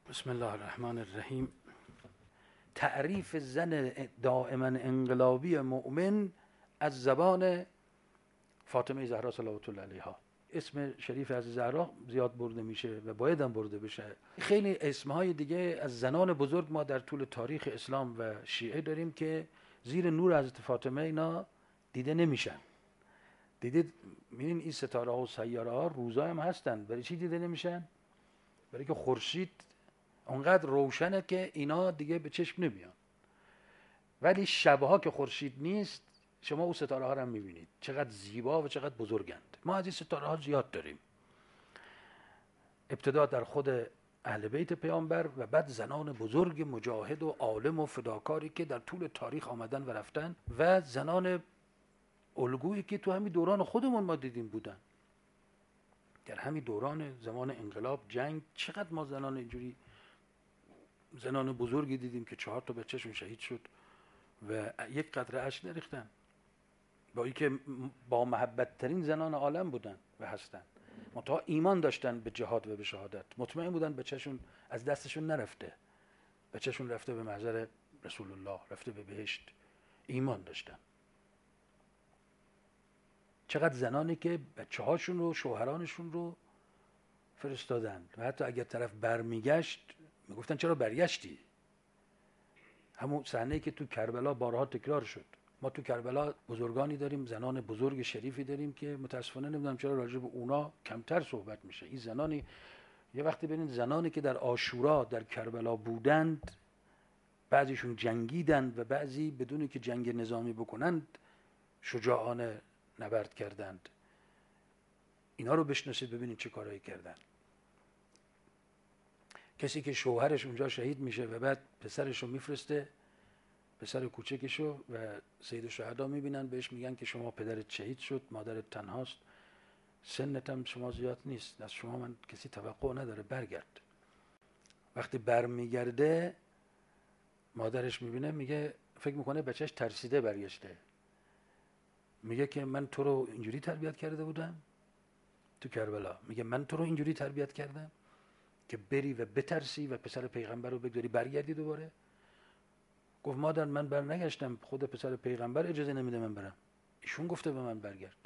بسم الله الرحمن الرحیم. تعریف زن دائما انقلابی مؤمن از زبان فاطمه زهرا صلوات الله علیها. اسم شریف از زهرا زیاد برده میشه و باید هم برده بشه. خیلی اسمهای دیگه از زنان بزرگ ما در طول تاریخ اسلام و شیعه داریم که زیر نور حضرت فاطمه اینا دیده نمیشن. دیدید میبینین این ستاره ها و سیاره ها روزا هم هستن. برای چی دیده نمیشن؟ برای که خورشید اونقدر روشنه که اینا دیگه به چشم نمیان. ولی شبها که خورشید نیست شما اون ستاره ها رو هم میبینید چقدر زیبا و چقدر بزرگند. ما از این ستاره ها زیاد داریم. ابتدا در خود اهل بیت پیامبر و بعد زنان بزرگ مجاهد و عالم و فداکاری که در طول تاریخ آمدن و رفتن و زنان الگویی که تو همین دوران خودمون ما دیدیم بودن. در همین دوران زمان انقلاب جنگ چقدر ما زنان اینجوری زنان بزرگی دیدیم که 4 تا بچه‌شون شهید شد و یک قطره اشک نریختن، با اینکه با محبت ترین زنان عالم بودن و هستن، منتها ایمان داشتن به جهاد و به شهادت، مطمئن بودن بچه‌شون از دستشون نرفته، بچه‌شون رفته به محضر رسول الله، رفته به بهشت. ایمان داشتن. چقدر زنانی که بچه‌هاشون رو شوهرانشون رو فرستادن و حتی اگر طرف برمیگشت میگفتن چرا برگشتی؟ همون صحنه‌ای که تو کربلا بارها تکرار شد. ما تو کربلا بزرگانی داریم، زنان بزرگ شریفی داریم که متاسفانه نمیدونم چرا راجع به اونا کمتر صحبت میشه. این زنانی یه وقتی ببینید زنانی که در عاشورا در کربلا بودند، بعضیشون جنگیدند و بعضی بدون که جنگ نظامی بکنند شجاعانه نبرد کردند. اینا رو بشناسید ببینید چه کارایی کردن. کسی که شوهرش اونجا شهید میشه و بعد پسرش رو میفرسته، پسر کوچکشو، و سید الشهدا میبینن بهش میگن که شما پدرت شهید شد، مادرت تنهاست، سنت هم شما زیاد نیست، از شما من کسی توقع نداره، برگرد. وقتی برمیگرده مادرش میبینه، میگه فکر میکنه بچهش ترسیده برگشته، میگه که من تو رو اینجوری تربیت کرده بودم تو کربلا، میگه من تو رو اینجوری تربیت کردم که بری و بترسی و پسر پیغمبر رو بگذاری برگردی دوباره؟ گفت مادر من بر نگشتم، خود پسر پیغمبر اجازه نمیده من برم، ایشون گفته به من برگرد.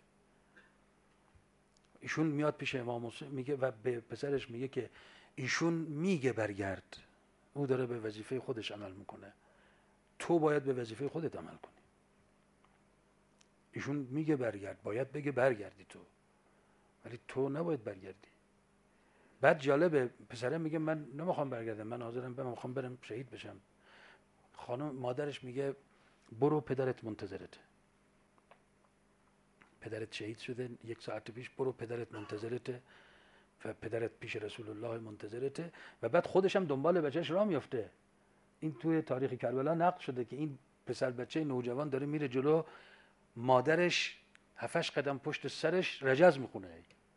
ایشون میاد پیش امام حسین میگه و به پسرش میگه که ایشون میگه برگرد، او داره به وظیفه خودش عمل میکنه، تو باید به وظیفه خودت عمل کنی. ایشون میگه برگرد، باید بگه برگردی تو، ولی تو نباید برگردی. بعد جالبه پسره میگه من نمیخوام برگردم، من حاضرم برم، میخوام برم شهید بشم. خانم مادرش میگه برو پدرت منتظرته، پدرت شهید شده 1 ساعت پیش، برو پدرت منتظرته و پدرت پیش رسول الله منتظرته. و بعد خودش هم دنبال بچهش راه میفته. این توی تاریخ کربلا نقل شده که این پسر بچه نوجوان داره میره جلو، مادرش 7-8 قدم پشت سرش رجز میخونه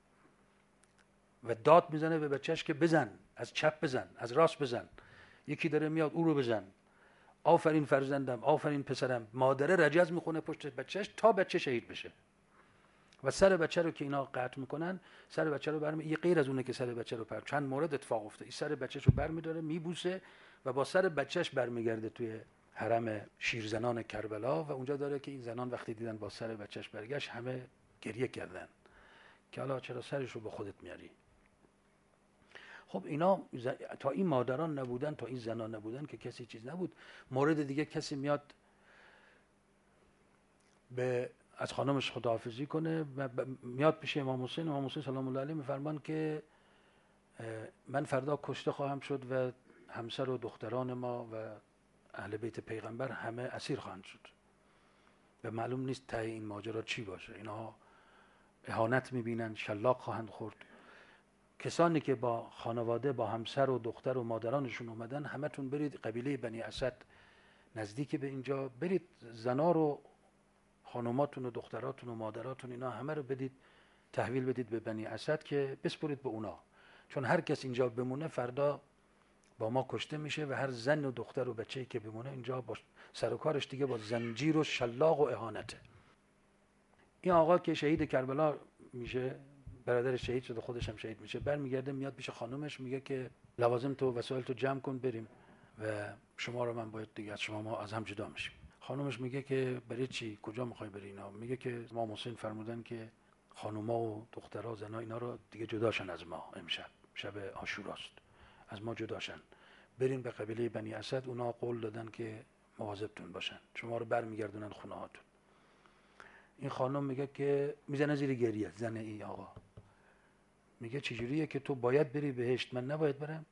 و داد میزنه به بچهش که بزن، از چپ بزن، از راست بزن، یکی داره میاد او رو بزن، آفرین فرزندم، آفرین پسرم. مادره رجز میخونه پشت بچهش تا بچه شهید بشه. و سر بچه رو که اینا قطع میکنن، سر بچه رو برمی، یه غیر از اونه که سر بچه رو چند مورد اتفاق افتاد، این سر بچه‌شو برمی‌داره میبوسه و با سر بچهش برمیگرده توی حرم شیرزنان کربلا و اونجا داره که این زنان وقتی دیدن با سر بچهش برگشت همه گریه کردن که حالا چرا سرش رو با خودت میاری. خب اینا تا این مادران نبودن، تا این زنان نبودن که کسی چیز نبود. مورد دیگه کسی میاد به از خانمش خداحافظی کنه و میاد پیش امام حسین، امام حسین سلام الله علیه میفرمان که من فردا کشته خواهم شد و همسر و دختران ما و اهل بیت پیغمبر همه اسیر خواهند شد و معلوم نیست ته این ماجرا چی باشه. اینها اهانت میبینن، شلاق خواهند خورد. کسانی که با خانواده، با همسر و دختر و مادرانشون اومدن، همتون برید قبیله بنی اسد نزدیک به اینجا، برید زنا رو، خانوماتون و دختراتون و مادراتون، اینا همه رو بدید تحویل بدید به بنی اسد که بسپرید به اونا، چون هر کس اینجا بمونه فردا با ما کشته میشه و هر زن و دختر و بچه‌ای که بمونه اینجا با سر و کارش دیگه با زنجیر و شلاق و اهانته. این آقا که شهید کربلا میشه برادرش شهید شده، خودش هم شهید میشه. برمیگرده میاد پیش خانومش میگه که لوازم تو وسایل تو جمع کن بریم و شما رو من باید دیگه از شما ما از هم جدا میشیم. خانومش میگه که برای چی؟ کجا میخوای بری اینا؟ میگه که ما حسین فرمودن که خانوما و دخترها زنا اینا رو دیگه جداشن از ما، امشب شب عاشوراست، از ما جداشن، بریم به قبیله بنی اسد، اونا قول دادن که مواظبتون باشن، شما رو برمیگردونن خونه هاتون. این خانم میگه که میزنه زیر گریه، زن این آقا میگه چجوریه که تو باید بری بهشت من نباید برم؟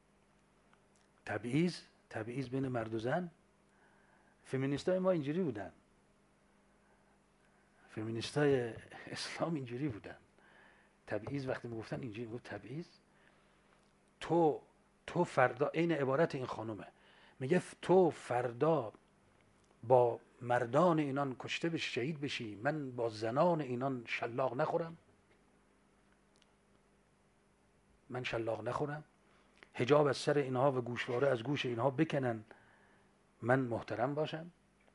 تبعیض بین مرد و زن. فمینیستای ما اینجوری بودن، فمینیستای اسلام اینجوری بودن. تبعیض وقتی میگفتن اینجوری میگفت تبعیض، تو فردا، عین عبارت این خانومه، میگه تو فردا با مردان اینان کشته بشی، شهید بشی، من با زنان اینان شلاق نخورم، من شلاق نخورم، حجاب از سر اینها و گوشواره از گوش اینها بکنن، من محترم باشم.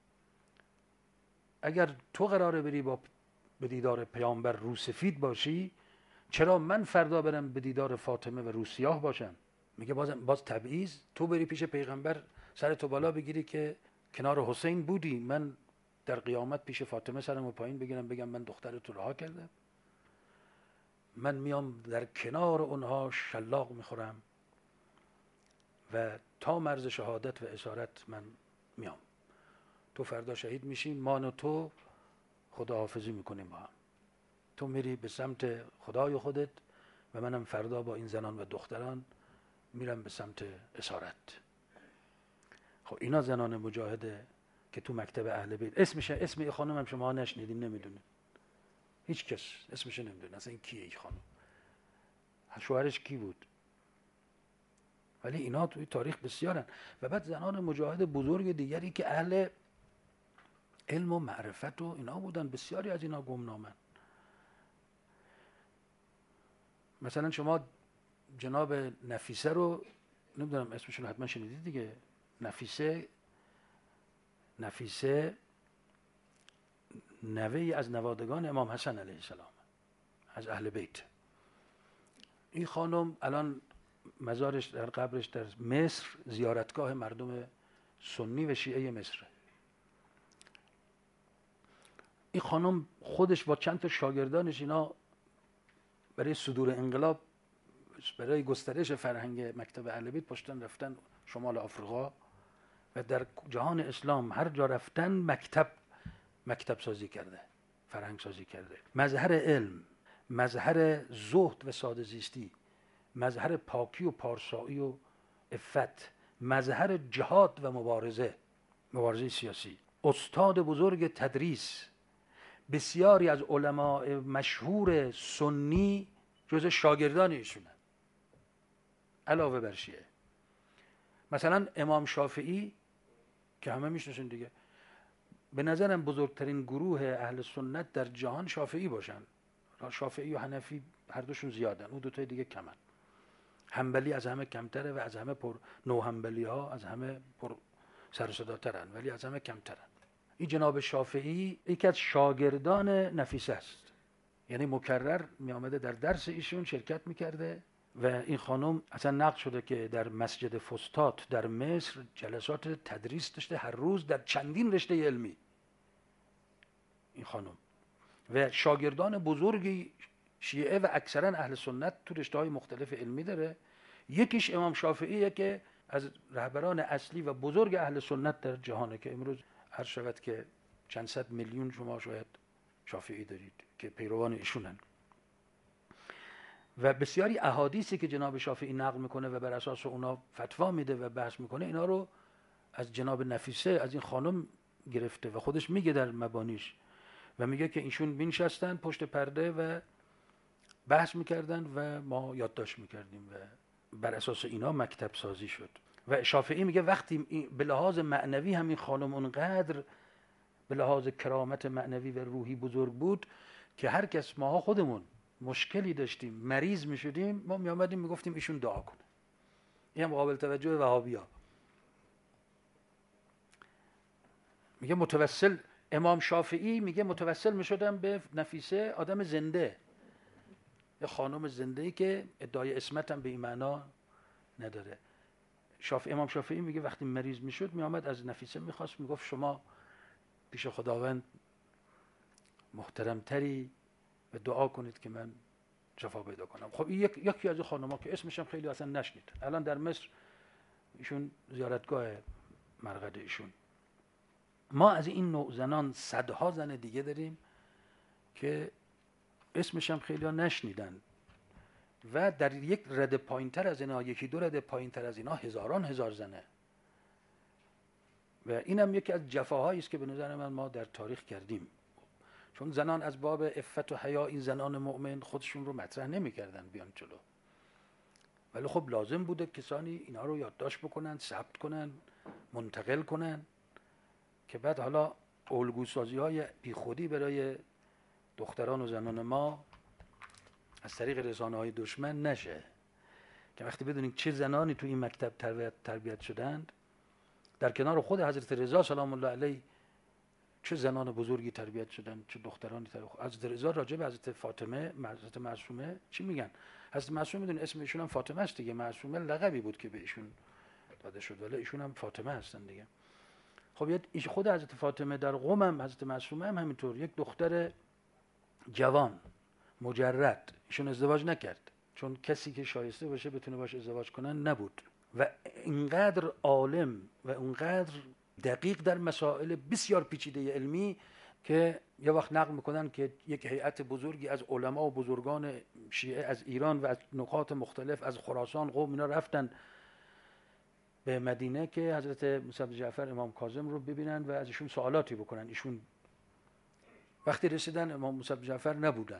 اگر تو قراره بری به دیدار پیامبر روسفید باشی، چرا من فردا برم به دیدار فاطمه و روسیاه باشم؟ میگه باز تبعیض، تو بری پیش پیغمبر سر تو بالا بگیری که کنار حسین بودی، من در قیامت پیش فاطمه سرمو پایین بگیرم بگم من دخترتو رها کردم، من میام در کنار اونها شلاق میخورم و تا مرز شهادت و اسارت من میام، تو فردا شهید میشی، من و تو خداحافظی میکنیم با هم، تو میری به سمت خدای خودت و منم فردا با این زنان و دختران میرم به سمت اسارت. خب اینا زنان مجاهده که تو مکتب اهل بیت. اسم این خانم هم شما نشنیدین، نمیدونید، هیچ کس اسمش نمیدونه اصلا این کیه این خانم، شوهرش کی بود، ولی اینا توی تاریخ بسیارن. و بعد زنان مجاهد بزرگ دیگری که اهل علم و معرفت و اینا بودن، بسیاری از اینا گمنامن. مثلا شما جناب نفیسه رو نمیدونم اسمشون رو حتما شنیدید دیگه، نفیسه نوه‌ای از نوادگان امام حسن علیه السلام، از اهل بیت. این خانم الان مزارش در قبرش در مصر زیارتگاه مردم سنی و شیعه مصر. این خانم خودش با چند تا شاگردانش اینا برای صدور انقلاب، برای گسترش فرهنگ مکتب اهل بیت پشتن رفتن شمال آفریقا و در جهان اسلام هر جا رفتن مکتب سازی کرده، فرهنگ سازی کرده، مظهر علم، مظهر زهد و ساده زیستی، مظهر پاکی و پارسایی و عفت، مظهر جهاد و مبارزه سیاسی، استاد بزرگ تدریس. بسیاری از علماء مشهور سنی جز شاگردان ایشونه علاوه بر شیعه. مثلا امام شافعی که همه میشناسین دیگه، به نظرم بزرگترین گروه اهل سنت در جهان شافعی باشن. شافعی و حنفی هر دوشون زیادن، اون دوتای دیگه کمن. حنبلی از همه کمتره و از همه نوحنبلی ها از همه پر سر و صداترن، ولی از همه کمترن. این جناب شافعی یکی از شاگردان نفیسه است، یعنی مکرر می آمده در درس ایشون شرکت میکرده و این خانم اصلا نقل شده که در مسجد فسطاط در مصر جلسات تدریس داشته هر روز در چندین رشته علمی این خانم، و شاگردان بزرگی شیعه و اکثرا اهل سنت تو رشته‌های مختلف علمی داره. یکیش امام شافعیه که از رهبران اصلی و بزرگ اهل سنت در جهانه که امروز عرض شود که چند صد میلیون شما شاید شافعی دارید که پیروان ایشونن. و بسیاری احادیثی که جناب شافعی نقل میکنه و بر اساس اونا فتوا میده و بحث میکنه، اینا رو از جناب نفیسه، از این خانم گرفته و خودش میگه در مبانیش و میگه که ایشون مینشستن پشت پرده و بحث میکردن و ما یادداشت میکردیم و بر اساس اینا مکتب سازی شد. و شافعی میگه وقتی به لحاظ معنوی همین خانم اونقدر به لحاظ کرامت معنوی و روحی بزرگ بود که هر کس ماها خودمون مشکلی داشتیم، مریض میشدیم، ما میامدیم میگفتیم ایشون دعا کنه. این هم قابل توجه وهابی‌ها. میگه متوسل، امام شافعی میگه متوسل میشدم به نفیسه، آدم زنده، یه خانم زنده‌ای که ادعای عصمت هم به این معنا نداره. امام شافعی میگه وقتی مریض میشد میآمد از نفیسه میخواست، میگفت شما پیش خداوند محترمتری و دعا کنید که من شفا پیدا کنم. خب این یکی از خانم‌ها که اسمش هم خیلی اصلا نشنید. الان در مصر ایشون زیارتگاه مرقد ایشون. ما از این نوع زنان صدها زن دیگه داریم که اسمش هم خیلی ها نشنیدن و در یک رده پایینتر از اینا، یکی دو رده پایینتر از اینا هزاران هزار زنه و اینم یکی از جفاهایی است که به نظر من ما در تاریخ کردیم. چون زنان از باب عفت و حیا این زنان مؤمن خودشون رو مطرح نمی‌کردن بیان جلو، ولی خب لازم بوده کسانی اینا رو یادداشت بکنن، ثبت کنن، منتقل کنن که بعد حالا الگوسازی‌های بیخودی برای دختران و زنان ما از طریق رسانه‌های دشمن نشه. که وقتی بدونید چه زنانی تو این مکتب تربیت شدند، در کنار خود حضرت رضا سلام الله علیه چه زنان بزرگی تربیت شدن، چه دخترانی تربیت. حضرت رضا راجع به حضرت فاطمه، حضرت معصومه چی میگن؟ حضرت معصومه میدونید اسم ایشون هم فاطمه است دیگه. معصومه لقبی بود که به ایشون داده شد، ولی ایشون هم فاطمه هستن دیگه. خب خود حضرت فاطمه در قم هم حضرت معصومه هم همینطور، یک دختر جوان مجرد، ایشون ازدواج نکرد چون کسی که شایسته باشه بتونه باشه ازدواج کنن نبود و اینقدر عالم و اینقدر دقیق در مسائل بسیار پیچیده علمی که یه وقت نقل میکنن که یک هیئت بزرگی از علما و بزرگان شیعه از ایران و از نقاط مختلف از خراسان قم اینا رفتن به مدینه که حضرت موسی بن جعفر امام کاظم رو ببینن و از ایشون سوالاتی بکنن. ایشون وقتی رسیدن امام موسی بن جعفر نبودن.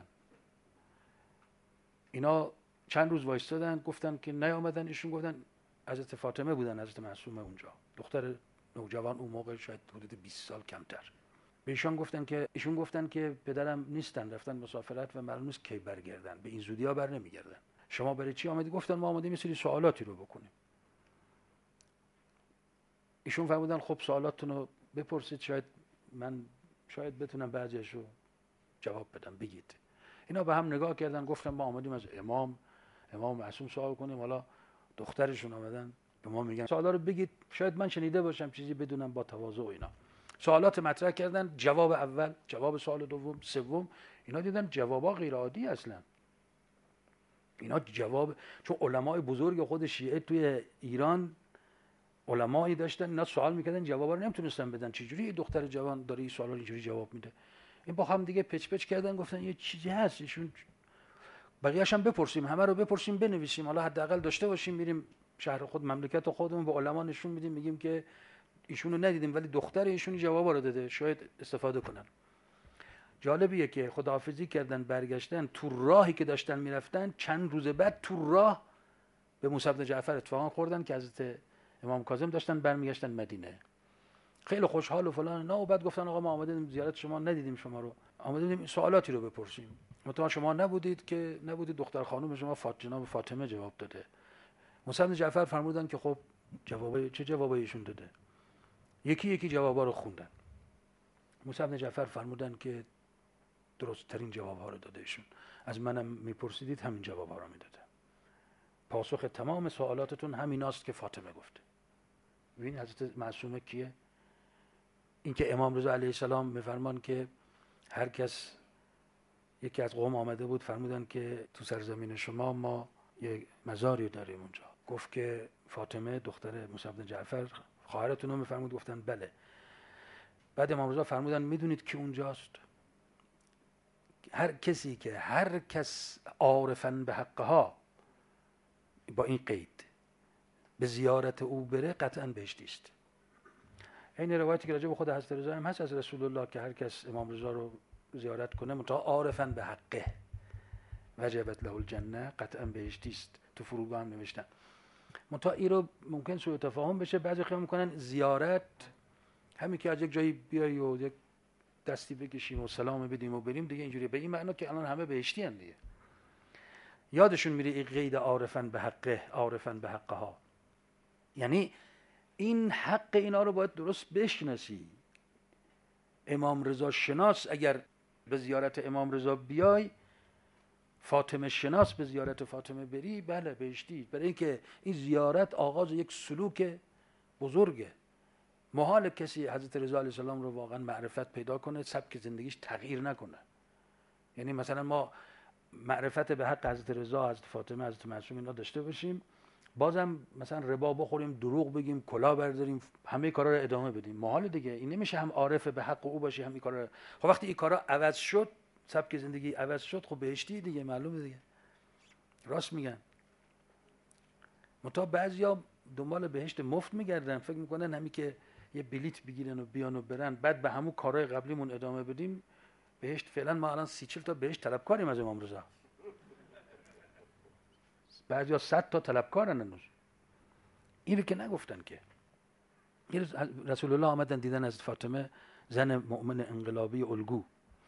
اینا چند روز وایستادن، گفتن که نیامدن. ایشون گفتن حضرت فاطمه بودن، حضرت معصومه اونجا، دختر نوجوان اون موقع شاید حدود 20 سال کمتر. به ایشون گفتن که پدرم نیستن، رفتن مسافرت و معلوم نیست کی برگردن، به این زودی‌ها بر نمیگردن. شما برای چی آمدید؟ گفتن ما آمدیم یه سری سوالاتی رو بکنیم. ایشون فرمودن خب سوالاتتون رو بپرسید، شاید بتونم بعضیش رو جواب بدم، بگید. اینا به هم نگاه کردن، گفتن ما آمدیم از امام معصوم سوال کنیم. حالا دخترشون آمدن به ما میگن سوالا رو بگید، شاید من شنیده باشم چیزی بدونم، با تواضع و اینا. سوالات مطرح کردن، جواب اول، جواب سوال دوم، سوم، اینا دیدن جوابا غیر عادی اصلا. اینا جواب، چون علمای بزرگ خود شیعه توی ایران علمایی داشتن، اینا سوال میکردن جوابا رو نمیتونستن بدن. چجوری دختر جوان داره این سوالا اینجوری جواب میده؟ این با هم دیگه پچ کردن، گفتن یه چیزی هست. ایشون بقیه‌اش هم بپرسیم، همه رو بپرسیم، بنویسیم، حالا حداقل داشته باشیم، میریم شهر خود، مملکت خودمون، به علما نشون میدیم، میگیم که ایشونو ندیدیم ولی دختر ایشون جوابا رو داده، شاید استفاده کنن. جالبیه که خداحافظی کردن، برگشتن، تو راهی که داشتن میرفتن چند روز بعد تو راه به موسی بن جعفر اتفاقا خوردن که حضرت امام کاظم داشتن برمیگشتن مدینه. خیلی خوشحال و فلان نه، و بعد گفتن آقا ما آمدیم زیارت شما، ندیدیم شما رو، آمدیم سوالاتی رو بپرسیم. متأ شما نبودید دختر خانم شما جناب فاطمه جواب داده. موسی بن جعفر فرمودن که خب چه جوابی ایشون داده؟ یکی جوابا رو خوندن. موسی بن جعفر فرمودن که درست ترین جوابها رو داده ایشون. از منم میپرسیدید همین جوابها رو میداده. پاسخ تمام سوالاتتون همیناست که فاطمه گفته. ببین حضرت معصومه کیه؟ این که امام رضا علیه السلام میفرمان که هر کس، یکی از قوم آمده بود فرمودن که تو سرزمین شما ما یه مزاری داریم اونجا. گفت که فاطمه دختر موسی بن جعفر خواهرتون رو میفرمود؟ گفتن بله. بعد امام رضا فرمودن میدونید که اونجاست؟ هر کس عارفاً به حقها، با این قید، به زیارت او بره قطعاً بهشتی است. این روایتی که راجع به خود حضرت رضا هم هست از رسول الله که هر کس امام رضا رو زیارت کنه منتها عارفاً به حقه وجبت له الجنه، قطعاً بهشتی است. تو فروغ هم نوشتن. منتها این رو ممکن سوء تفاهم بشه، بعضی خیال میکنن زیارت همین که از یک جایی بیایی و یک دستی بکشیم و سلام بدیم و بریم دیگه، اینجوری به این معنا که الان همه بهشتی ان دیگه. یادشون میره این قید عارفاً به حقه، عارفاً به حقها، یعنی این حق اینا رو باید درست بشناسی. امام رضا شناس، اگر به زیارت امام رضا بیای فاطمه شناس به زیارت فاطمه بری، بله بهشتی. برای اینکه این زیارت آغاز یک سلوک بزرگه. محال کسی حضرت رضا علیه السلام رو واقعا معرفت پیدا کنه سبک زندگیش تغییر نکنه. یعنی مثلا ما معرفت به حق حضرت رضا، حضرت فاطمه، حضرت معصوم اینا داشته باشیم، بازم مثلا ربا بخوریم، دروغ بگیم، کلاه برداریم، همه کارا رو ادامه بدیم، محال دیگه. این نمیشه هم عارف به حق او باشی هم این کارا. خب وقتی این کارا عوض شد، سبک زندگی عوض شد، خب بهشتی دیگه، معلومه دیگه. راست میگن. منتها بعضیا دنبال بهشت مفت میگردن، فکر میکنن همین که یه بلیت بگیرن و بیان و برن بعد به همون کارهای قبلیمون ادامه بدیم بهشت. فعلا ما الان 30-40 تا بهشت طلبکاریم از امام رضا. بعضیا 100 تا طلبکارن هنوز. اینو که نگفتن که. رسول الله آمدن دیدن از فاطمه، زن مؤمن انقلابی الگو،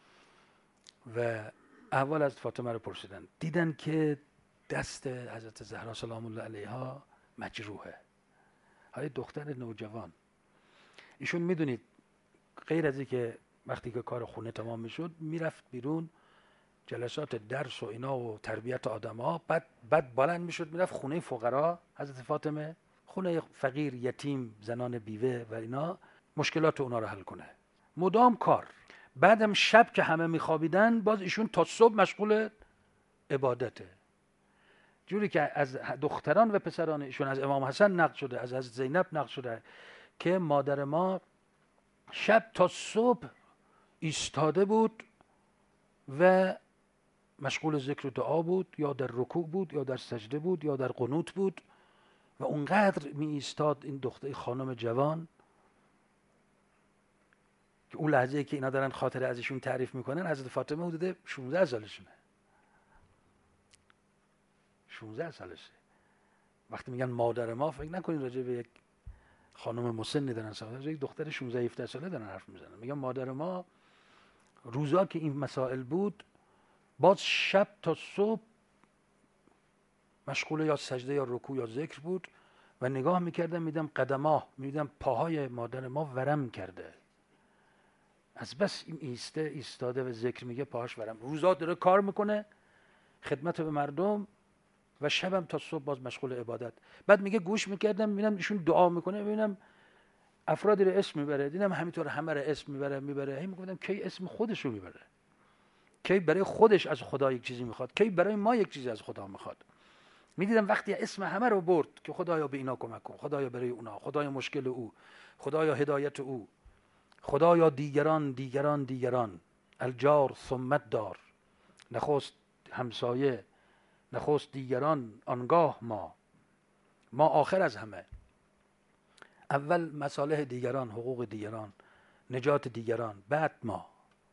و احوال از فاطمه رو پرسیدن. دیدن که دست حضرت زهرا سلام الله علیها مجروحه. های دختر نوجوان. ایشون میدونید غیر از اینکه وقتی که کار خونه تمام میشد میرفت بیرون جلسات درس و اینا و تربیت آدم‌ها، بعد بلند میشد میرفت خونه فقرا حضرت فاطمه، خونه فقیر، یتیم، زنان بیوه و اینا، مشکلات اونا رو حل کنه. مدام کار. بعدم شب که همه میخوابیدن باز ایشون تا صبح مشغول عبادته. جوری که از دختران و پسران ایشون، از امام حسن نقل شده، از حضرت زینب نقل شده که مادر ما شب تا صبح ایستاده بود و مشغول ذکر و دعا بود، یا در رکوع بود، یا در سجده بود، یا در قنوت بود، و اونقدر می ایستاد این دختر خانم جوان که اون لحظه که اینا دارن خاطره ازشون تعریف میکنن، حضرت فاطمه حدود 16 سالشونه. 16 سالشه. وقتی میگن مادر ما، فکر نکنید راجع به یک خانم مسنی دارن صحبت میکنن، یک دختر 16 17 ساله دارن حرف میزنن. میگن مادر ما روزا که این مسائل بود باز شب تا صبح مشغول یا سجده یا رکوع یا ذکر بود، و نگاه میکردم میدم قدماه، میدم پاهای مادر ما ورم کرده، از بس این ایستاده و ذکر میگه پاهاش ورم. روزا داره کار میکنه، خدمت به مردم، و شبم تا صبح باز مشغول عبادت. بعد میگه گوش میکردم میبینم ایشون دعا میکنه، ببینم افرادی رو اسم میبره، دیدم همینطور همه رو اسم میبره. هی میگفتم کی اسم خودش رو میبره، کی برای خودش از خدا یک چیزی میخواد، کی برای ما یک چیزی از خدا میخواد. میدیدم وقتی اسم همه رو برد که خدایا به اینا کمک کن، خدایا برای اونا، خدایا مشکل او، خدایا هدایت او، خدایا دیگران، الجار ثم الدار، نخست همسایه، نخست دیگران، آنگاه ما آخر از همه. اول مصالح دیگران، حقوق دیگران، نجات دیگران، بعد ما.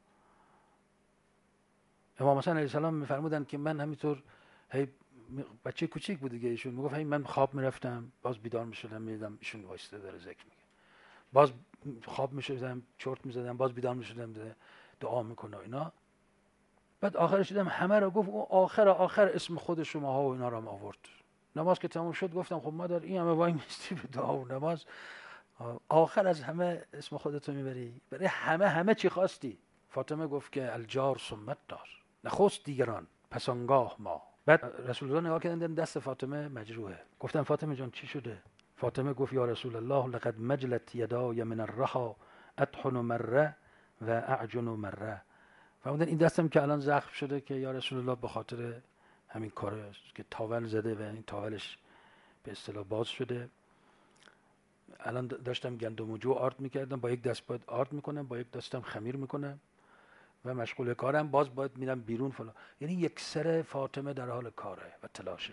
امام حسن علیه السلام میفرمودن که من همینطور، هی بچه کوچیک بود دیگه، ایشون میگفت من خواب میرفتم باز بیدار میشدم میدیدم ایشون وایساده داره ذکر میگه، باز خواب میشدم چرت میزدم باز بیدار میشدم دعا میکنه و اینا. بعد آخرش دیدم همه رو گفت، او آخر اسم خود شماها و اینا رو هم آورد. نماز که تموم شد گفتم خب مادر این همه وای میستی به دعا و نماز، آخر از همه اسم خودتو میبری؟ برای همه چی خواستی؟ فاطمه گفت که الجار ثم الدار، نخست دیگران پس آنگاه ما. بعد رسول الله نگاه کردن دست فاطمه مجروحه. گفتم فاطمه جان چی شده؟ فاطمه گفت یا رسول الله لقد مجلت یدای من الرحا اطحن مره و اعجن مره. فرمودن این دستم که الان زخم شده که یا رسول الله به خاطر همین کاره که تاول زده و این تاولش به اصطلاح باز شده. الان داشتم گندم و جو آرد میکردم، با یک دست باید آرد میکنم، با یک دستم خمیر میکنم و مشغول کارم، باز باید میرم بیرون فلان. یعنی یک سر فاطمه در حال کاره و تلاشه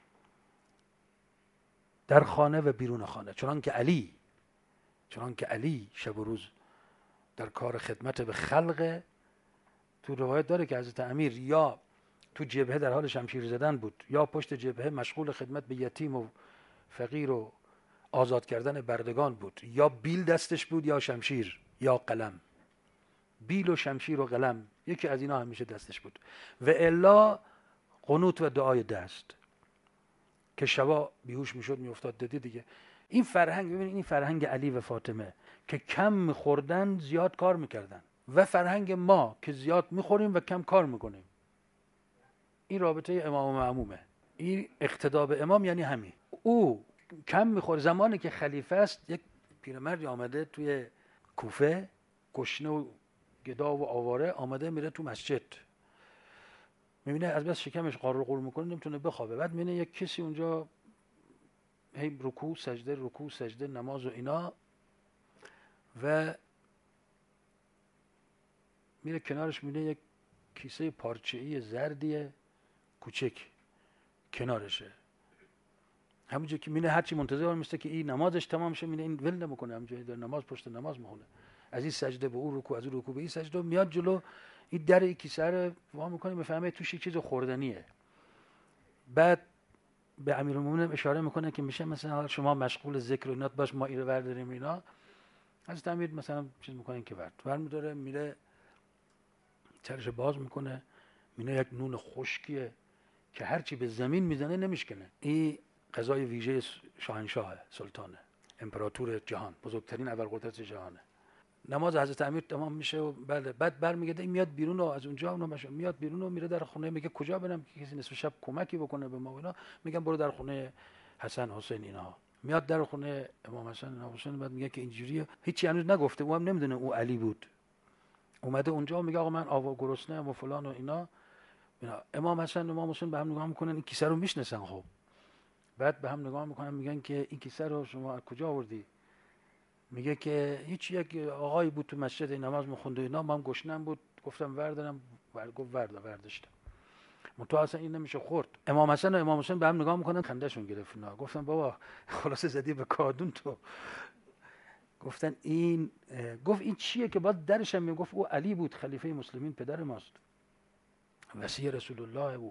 در خانه و بیرون خانه، چنان که علی شب و روز در کار خدمت به خلق. تو روایت داره که حضرت امیر یا تو جبهه در حال شمشیر زدن بود، یا پشت جبهه مشغول خدمت به یتیم و فقیر و آزاد کردن بردگان بود، یا بیل دستش بود یا شمشیر یا قلم. بیل و شمشیر و قلم یکی از اینا همیشه دستش بود، و الا قنوت و دعای دست که شبا بیهوش میشد میافتاد. دیدی دیگه این فرهنگ. ببینید این فرهنگ علی و فاطمه که کم میخوردن زیاد کار میکردن، و فرهنگ ما که زیاد میخوریم و کم کار میکنیم. این رابطه امام و مأمومه. این اقتدا به امام یعنی همین. او کم میخوره. زمانی که خلیفه است یک پیرمردی آمده توی کوفه، گشنه و گدا و آواره، آمده میره تو مسجد، میبینه از بس شکمش قار قور میکنه نمیتونه بخوابه. بعد میبینه یک کسی اونجا هی رکوع سجده نماز و اینا، و میره کنارش میبینه یک کیسه پارچه‌ای زردیه کوچک کنارشه. همونجا که میبینه هرچی منتظر میسته که این نمازش تمام شه، میبینه این ول نمیکنه، همونجا داره نماز پشت نماز میخونه، از این سجده به اون رکوع، از اون رکوع به این سجده، میاد جلو این در این کیسه رو وا میکنه، میفهمه توش یه چیز خوردنیه. بعد به امیرالمومنین اشاره میکنه که میشه مثلا شما مشغول ذکر و اینات باش، ما اینو برداریم اینا. حضرت امیر مثلا چیز میکنه که برمی‌داره میره سرش باز میکنه، میبینه یک نون خشکیه که هرچی به زمین میزنه نمیشکنه. این غذای ویژه شاهنشاه سلطانه، امپراتور جهان، بزرگترین ابرقدرت جهانه. نماز حضرت امیر تمام میشه و بله، بعد برمیگرده میاد بیرون و از اونجا میاد بیرون و میره در خونه، میگه کجا برم که کسی نصف شب کمکی بکنه به ما اینا. میگن برو در خونه حسن حسین اینا. میاد در خونه امام حسن امام حسین، بعد میگه که اینجوریه، هیچی هنوز نگفته، او هم نمیدونه او علی بود. اومده اونجا میگه آقا من آوا گرسنه و فلان و اینا. امام حسن و امام حسین به هم نگاه میکنن، این کیسه رو میشناسن. خب بعد به هم نگاه میکنن، میگن که این کیسه رو شما از کجا آوردی؟ میگه که هیچ، یک آقایی بود تو مسجد نماز میخوند و اینا، من گشنم بود گفتم وردارم، گفت ورداشتم. منتها اصلا این نمیشه خورد. امام حسن و امام حسین به هم نگاه میکنن، خندهشون گرفت. اینا گفتن بابا خلاصه زدی به کادون تو. گفتن این گفت این چیه که باز درش هم میگفت او علی بود، خلیفه مسلمین، پدر ماست، وصی رسول الله. او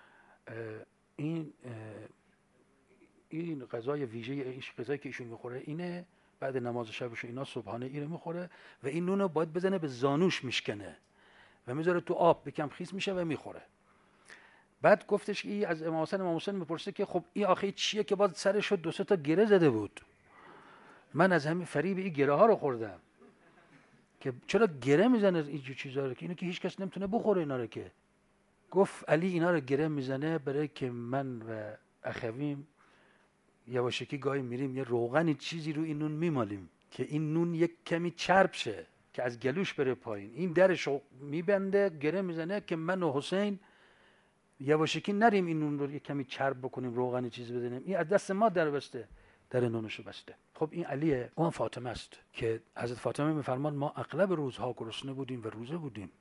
این غذای ویژه، این غذایی که ایشون میخوره اینه، بعد نماز شبش اینا صبحانه اینو میخوره و این نونو باید بزنه به زانوش میشکنه و میذاره تو آب، بکم خیس میشه و میخوره. بعد گفتش این از امام حسین میپرسه که خب این آخه چیه که باز سرش دو سه تا گره زده بود، من از همین فریب این گره ها رو خوردم، که چرا گره میزنه این چیزا رو، که اینو که هیچ کس نمیتونه بخوره اینا رو. که گفت علی اینا رو گره میزنه برای که من و اخویم یواشکی گاهی میریم یه روغنی چیزی رو این نون میمالیم که این نون یک کمی چرب شه که از گلوش بره پایین، این درش میبنده گره میزنه که من و حسین یواشکی نریم این نون رو یک کمی چرب بکنیم، روغنی چیزی بزنیم، این از دست ما در بسته، در نونشو بسته. خب این علیه، اون فاطمه است که حضرت فاطمه میفرمان ما اغلب روزها گرسنه بودیم و روزه بودیم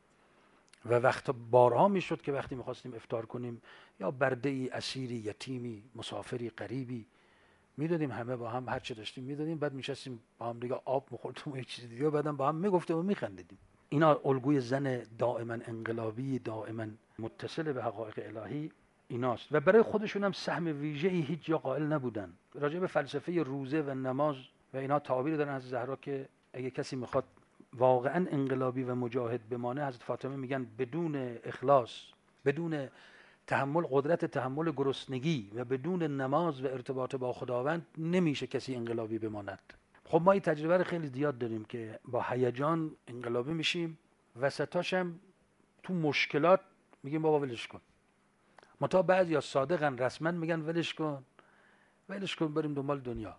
و وقت بارها میشد که وقتی میخواستیم افطار کنیم یا برده ای، اسیری، یتیمی، مسافری، غریبی میدادیم، همه با هم هر چه داشتیم میدادیم، بعد میشستیم با هم دیگه آب میخوردیم و یه چیز دیگه، بعدم با هم میگفتیم و میخندیدیم. اینا الگوی زن دائما انقلابی، دائما متصل به حقایق الهی ایناست و برای خودشون هم سهم ویژه‌ای هیچ جا قائل نبودن. راجع به فلسفه روزه و نماز و اینا تعابیر دارن از زهرا که اگه کسی میخواد واقعا انقلابی و مجاهد بمانه، حضرت فاطمه میگن بدون اخلاص، بدون تحمل، قدرت تحمل گرسنگی و بدون نماز و ارتباط با خداوند نمیشه کسی انقلابی بماند. خب ما این تجربه رو خیلی زیاد داریم که با هیجان انقلابی میشیم، وسطاش هم تو مشکلات میگیم بابا ولش کن. منتها بعضیا صادقن رسما میگن ولش کن بریم دنبال دنیا.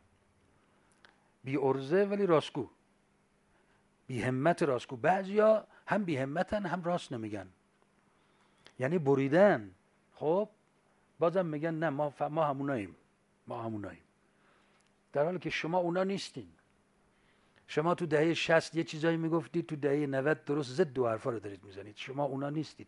بی ارزه ولی راستگو، بی همت راستگو. بعضیا هم بی همتن هم راست نمیگن، یعنی بریدن. خب بازم میگن نه ما هموناییم، در حالی که شما اونا نیستین. شما تو دهه 60 یه چیزایی میگفتید، تو دهه 90 درست ضد دو حرفا رو دارید میزنید. شما اونا نیستید.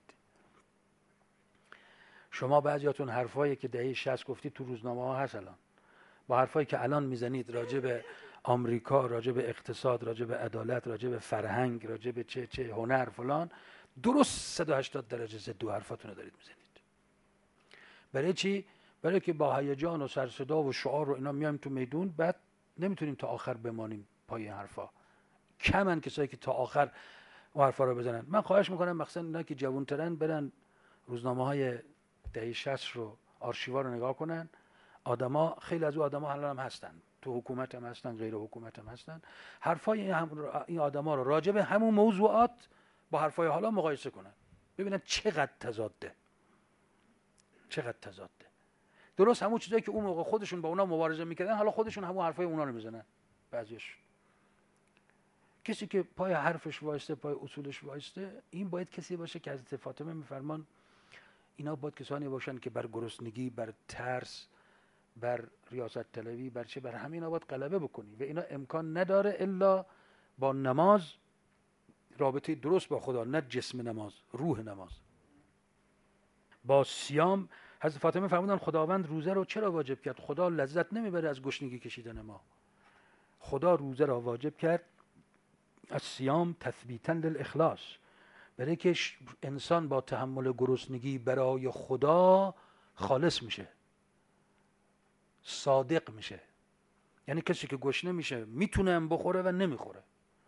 شما بعضیاتون حرفایی که دهه 60 گفتید تو روزنامه ها هست الان، با حرفایی که الان میزنید راجع به آمریکا، راجع به اقتصاد، راجع به عدالت، راجع به فرهنگ، راجع به چه هنر فلان، درست 180 درجه ضد دو حرفاتون رو دارید میزنید. برای چی؟ برای که با هیجان و سر صدا و شعار و اینا میایم تو میدون، بعد نمیتونیم تا آخر بمانیم پای حرفا. کمن کسایی که تا آخر اون حرفا رو بزنن. من خواهش میکنم مثلا اینا که جوانترن برن روزنامه‌های دهه 60 رو، آرشیوا رو نگاه کنن. آدما، خیلی از اون آدما الان هم هستن، تو حکومت هم هستن، غیر حکومت هم هستن. حرفای این آدما رو راجع به همون موضوعات با حرفای حالا مقایسه کنن، ببینن چقدر تضاده. چقدر تضاده. درست همون چیزایی که اون موقع خودشون با اونا مبارزه میکردن، حالا خودشون همون حرفای اونا رو میزنن. بعضیش کسی که پای حرفش وایسته، پای اصولش وایسته، این باید کسی باشه که حضرت فاطمه میفرمان اینا باید کسانی باشن که بر گرسنگی، بر ترس، بر ریاست طلبی، بر چه، بر همین باید غلبه بکنی و اینا امکان نداره الا با نماز، رابطه درست با خدا، نه جسم نماز، روح نماز. با صیام حضرت فاطمه فرمودن خداوند روزه رو چرا واجب کرد؟ خدا لذت نمیبره از گشنگی کشیدن ما. خدا روزه را واجب کرد از صیام تثبیتا للاخلاص، برای که انسان با تحمل گرسنگی برای خدا خالص میشه، صادق میشه. یعنی کسی که گشنه میشه میتونه بخوره و نمیخوره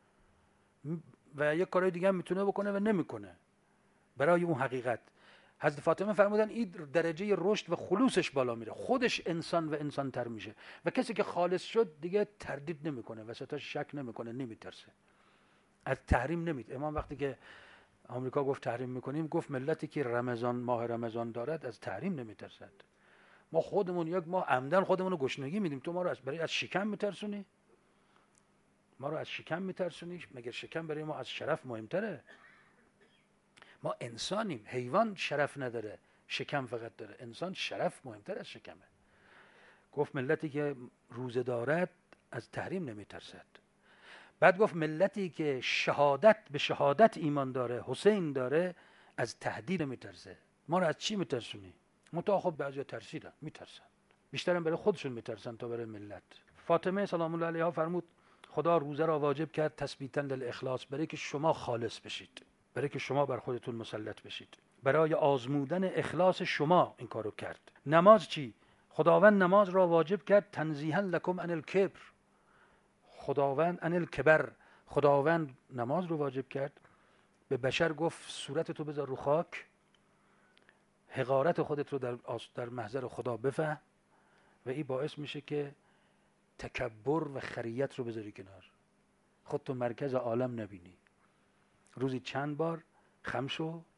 و یک کارهای دیگه هم میتونه بکنه و نمیکنه برای اون حقیقت. حضرت فاطمه فرمودن این درجه رشد و خلوصش بالا میره، خودش انسان و انسان تر میشه و کسی که خالص شد دیگه تردید نمیکنه، وسطاش شک نمیکنه، نمیترسه، از تحریم نمید. امام وقتی که آمریکا گفت تحریم میکنیم، گفت ملتی که رمضان، ماه رمضان دارد از تحریم نمیترسد. ما خودمون یک ماه عمدن خودمون رو گشنگی میدیم، تو ما رو از شکم میترسونی؟ ما رو از شکم میترسونی؟ مگر شکم برای ما از شرف مهمتره؟ ما انسانیم، حیوان شرف نداره، شکم فقط داره. انسان شرف مهمتر از شکمه. گفت ملتی که روزه دارد از تحریم نمیترسد. بعد گفت ملتی که شهادت به شهادت ایمان داره، حسین داره، از تهدید نمیترسه. ما رو از چی میترسونی؟ منتها خب بعضیا ترسیدن، میترسن، بیشترم برای خودشون میترسن تا برای ملت. فاطمه سلام الله علیها فرمود خدا روزه را واجب کرد تثبیتا للاخلاص، برای که شما خالص بشید، برای که شما بر خودتون مسلط بشید، برای آزمودن اخلاص شما این کارو کرد. نماز چی؟ خداوند نماز را واجب کرد تنزیها لکم عن الکبر، خداوند عن الکبر، خداوند نماز رو واجب کرد، به بشر گفت صورتتو بذار رو خاک، حقارت خودت رو در محضر خدا بفهم و این باعث میشه که تکبر و خریت رو بذاری کنار، خودتو مرکز عالم نبینی. روزی چند بار خم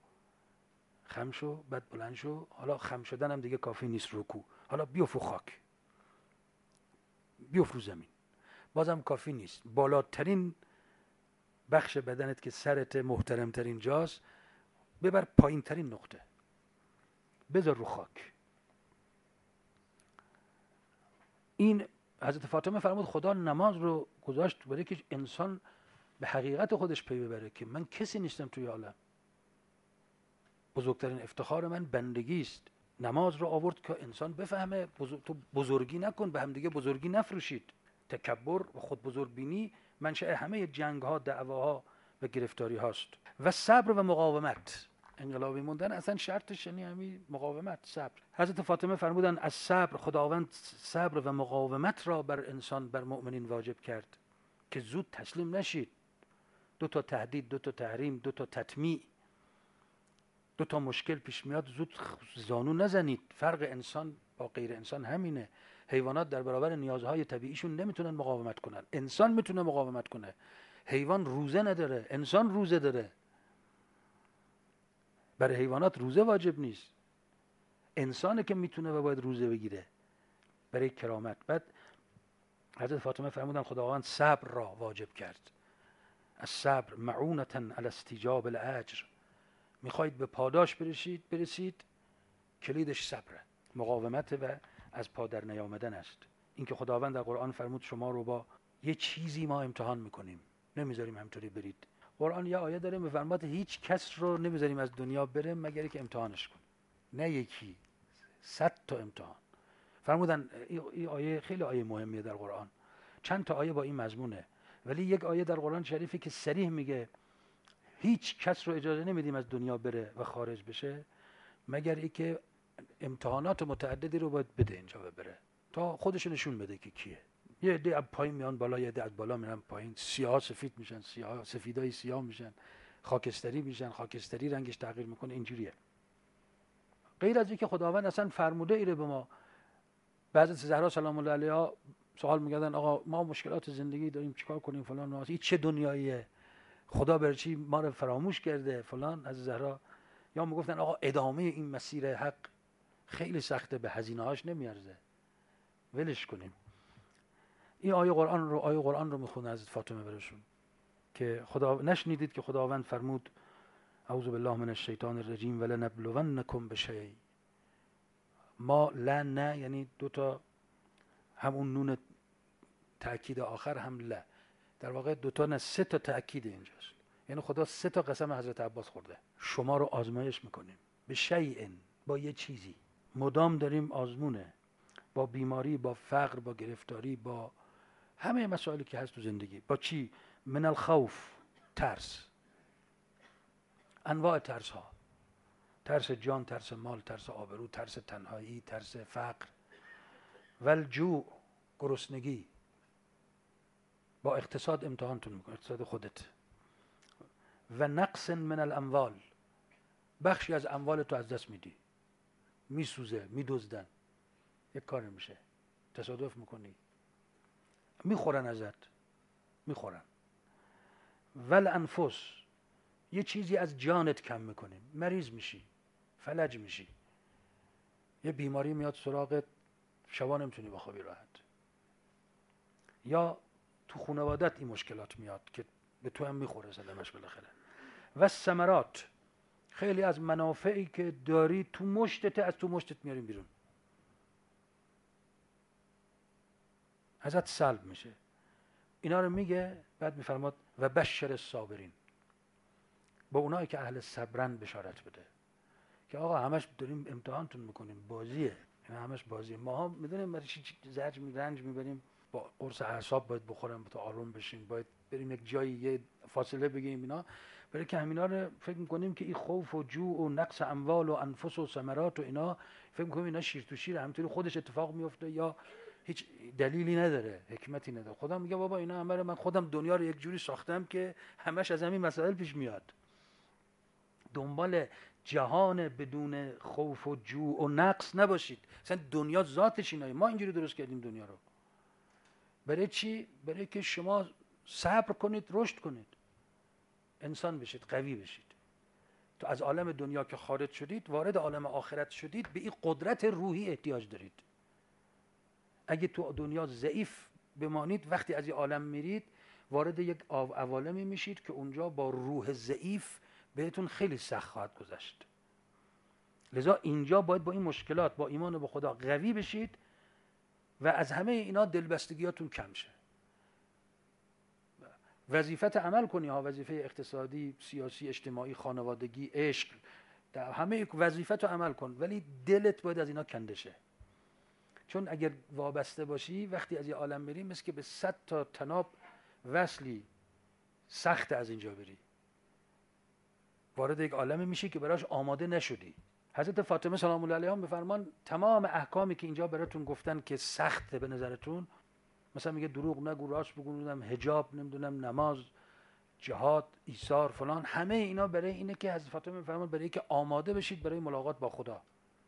شو، بعد بلند شو. حالا خم شدن هم دیگه کافی نیست، رکوع، حالا بیفت رو خاک، بیفت رو زمین، بازم کافی نیست. بالاترین بخش بدنت که سرت محترمترین جاست، ببر پایین ترین نقطه، بذار رو خاک. این حضرت فاطمه فرمود خدا نماز رو گذاشت برای که انسان به حقیقت خودش پی ببره که من کسی نیستم توی عالم، بزرگترین افتخار من بندگی است. نماز رو آورد که انسان بفهمه تو بزرگی نکن، به هم دیگه بزرگی نفروشید. تکبر و خود بزرگ بینی منشأ همه جنگ ها، دعواها و گرفتاری هاست. و صبر و مقاومت، انقلابی موندن اصلا شرطش یعنی همین مقاومت، صبر. حضرت فاطمه فرمودن از صبر، خداوند صبر و مقاومت را بر انسان، بر مؤمنین واجب کرد که زود تسلیم نشید. 2 تا تهدید، 2 تا تحریم، 2 تا تطمیع، 2 تا مشکل پیش میاد، زود زانو نزنید. فرق انسان با غیر انسان همینه. حیوانات در برابر نیازهای طبیعیشون نمیتونن مقاومت کنن، انسان میتونه مقاومت کنه. حیوان روزه نداره، انسان روزه داره. برای حیوانات روزه واجب نیست، انسانه که میتونه و باید روزه بگیره برای کرامت. بعد حضرت فاطمه فرمودن خداوند صبر را واجب کرد. از صبر معونتا علی استیجاب الاجر، میخواید به پاداش برسید کلیدش صبره، مقاومت و از پا در نیامدن است. این که خداوند در قرآن فرمود شما رو با یه چیزی ما امتحان میکنیم، نمیذاریم همطوری برید. قرآن یه آیه داره میفرماد هیچ کس رو نمیذاریم از دنیا بره مگر که امتحانش کن، نه یکی، 100 تا امتحان. فرمودن این آیه خیلی آیه مهمیه در قرآن، چند تا آیه با این مضمونه، ولی یک آیه در قرآن شریفی که صریح میگه هیچ کس رو اجازه نمیدیم از دنیا بره و خارج بشه مگر اینکه امتحانات متعددی رو باید بده اینجا بره تا خودش نشون بده که کیه. یه عده از پایین میان بالا، یه عده از بالا میرن پایین، سیاه سفید میشن، سفیدای سیاه میشن، خاکستری میشن، خاکستری رنگش تغییر میکنه، اینجوریه. غیر از اینکه خداوند اصلا فرموده ایره به ما. بعضی از زهرا سلام الله علیها سوال میگردن آقا ما مشکلات زندگی داریم چیکار کنیم فلان، این چه دنیاییه، خدا برای چی ما رو فراموش کرده فلان. از زهرا یا میگفتن آقا ادامه این مسیر حق خیلی سخته، به هزینه هاش نمیارزه، ولش کنیم. این آیه قرآن رو میخونه حضرت فاطمه برشون که نشنیدید که خداوند فرمود اعوذ بالله من الشیطان الرجیم ولنبلونکم بشیء. ما نه یعنی دوتا، همون نون تأکید آخر هم لا، در واقع دوتا نه سه تا تأکید اینجاست. یعنی خدا سه تا قسم حضرت عباس خورده. شما رو آزمایش میکنیم به شیء، با یه چیزی مدام داریم آزمونه، با بیماری، با فقر، با گرفتاری، با همه مسائلی که هست تو زندگی. با چی؟ من الخوف، ترس، انواع ترس ها، ترس جان، ترس مال، ترس آبرو، ترس تنهایی، ترس فقر، والجوع، گرسنگی. با اقتصاد امتحانتون میکنه، اقتصاد خودت. و نقص من الاموال، بخشی از اموال تو از دست میدی، میسوزه، میدزدن، یک کار نمیشه، تصادف میکنی، میخورن ازت، میخورن. والانفس، یه چیزی از جانت کم میکنیم، مریض میشی، فلج میشی، یه بیماری میاد سراغت، شبا نمیتونی بخوابی راحت، یا تو خانوادت این مشکلات میاد که به تو هم میخوره سلامش بالاخره. و ثمرات، خیلی از منافعی که داری تو مشتت، از تو مشتت میاریم بیرون، ازت سلب میشه. اینا رو میگه، بعد میفرماد و بشر الصابرین، با اونایی که اهل صبرن بشارت بده که آقا همش داریم امتحانتون میکنیم، بازیه، اینا همش بازیه. ماها میدونیم برای چی رنج میبریم، با قرص اعصاب باید بخورم تا آروم بشیم، باید بریم یک جایی یه فاصله بگیریم، اینا برای که همینا رو فکر میکنیم که این خوف و جوع و نقص اموال و انفس و ثمرات و اینا، فکر میکنیم اینا شیر تو شیر همینطوری خودش اتفاق میفته یا هیچ دلیلی نداره، حکمتی نداره. خدا میگه بابا اینا همه رو من خودم دنیا رو یک جوری ساختم که همش از همین مسائل پیش میاد. دنبال جهان بدون خوف و جوع و نقص نباشید. مثلا دنیا ذاتش اینه، ما اینجوری درست کردیم دنیا رو. برای چی؟ برای که شما صبر کنید، رشد کنید، انسان بشید، قوی بشید. تو از عالم دنیا که خارج شدید، وارد عالم آخرت شدید، به این قدرت روحی احتیاج دارید. اگه تو دنیا ضعیف بمانید، وقتی از این عالم میرید وارد یک عوالمی میشید که اونجا با روح ضعیف بهتون خیلی سخت خواهد گذشت. لذا اینجا باید با این مشکلات، با ایمان به خدا قوی بشید و از همه اینا دلبستگیاتون کم شه. وظیفت عمل کنی ها، وظیفه اقتصادی، سیاسی، اجتماعی، خانوادگی، عشق، در همه وظیفت رو عمل کن، ولی دلت باید از اینا کنده شه. چون اگر وابسته باشی، وقتی از این عالم میری، مثل که به 100 تا طناب وصلی، سخت از اینجا بری، وارد یک عالمی میشی که براش آماده نشدی. حضرت فاطمه سلام الله علیها میفرمان تمام احکامی که اینجا براتون گفتن که سخته به نظرتون، مثلا میگه دروغ نگو، راست بگو، نمیدونم حجاب، نمیدونم نماز، جهاد، ایثار، فلان، همه اینا برای اینه که حضرت فاطمه میفرمان برای اینکه آماده بشید برای ملاقات با خدا.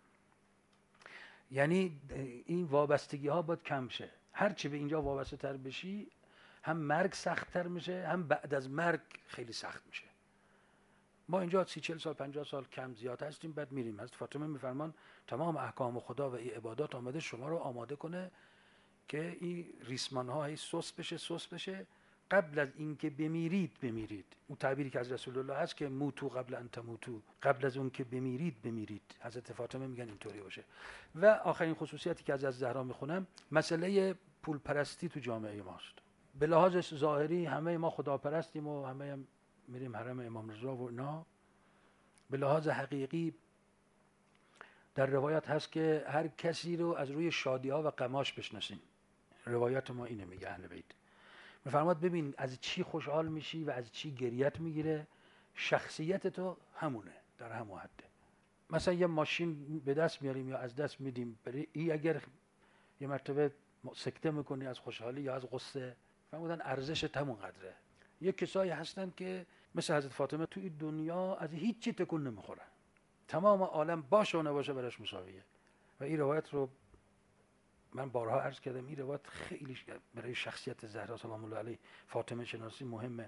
یعنی این وابستگی ها باید کم شه. هر چی به اینجا وابسته تر بشی، هم مرگ سخت تر میشه، هم بعد از مرگ خیلی سخت میشه. ما اینجا 30-40 سال 50 سال کم زیاد هستیم، بعد میریم. حضرت فاطمه میفرمان تمام احکام خدا و این عبادات آمده شما رو آماده کنه که این ریسمان ها هی سوس بشه قبل از اینکه بمیرید. اون تعبیری که از رسول الله هست که موتو قبل ان تموتو، قبل از اون که بمیرید. حضرت فاطمه میگن اینطوری باشه. و آخرین خصوصیتی که از زهرا میخونم، مسئله پول پرستی تو جامعه ماست. به لحاظ ظاهری همه ما خداپرستیم و همه هم میریم حرم امام رضا و اینا. به لحاظ حقیقی در روایت هست که هر کسی رو از روی شادی ها و غماش بشناسیم. روایت ما اینه، میگه اهل بیت. میفرماد ببین از چی خوشحال میشی و از چی گریت میگیره، شخصیت تو همونه، در همون حده. مثلا یه ماشین به دست میاریم یا از دست میدیم، برای این اگر یه مرتبه سکته میکنی از خوشحالی یا از غصه، فرمودن ارزش همون قدره. یه کسایی هستن که مثل حضرت فاطمه توی دنیا از هیچ چی تکون نمیخورن، تمام عالم باشه و نباشه براش مساویه. و این روایت رو من بارها عرض کردم، این روایت خیلی برای شخصیت زهرا سلام الله علیها فاطمه شناسی مهمه.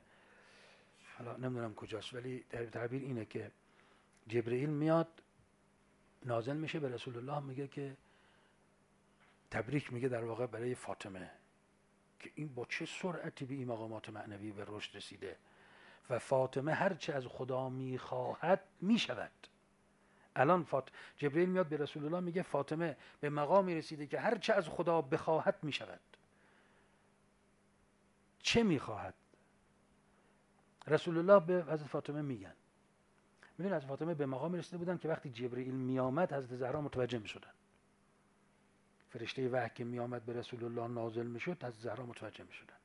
حالا نمیدونم کجاست، ولی تعبیر اینه که جبرئیل میاد نازل میشه به رسول الله، میگه که تبریک میگه در واقع برای فاطمه که این با چه سرعتی به این مقامات معنوی به رشد رسیده و فاطمه هرچه از خدا میخواهد میشود. الان جبرئیل میاد به رسول الله میگه فاطمه به مقامی رسیده که هرچه از خدا بخواهد میشود. چه میخواهد؟ رسول الله به حضرت فاطمه میگن. میدونید حضرت فاطمه به مقامی رسیده بودن که وقتی جبرئیل میآمد حضرت زهرا متوجه میشدن. فرشته وحی که میآمد به رسول الله نازل میشد حضرت زهرا متوجه میشدن.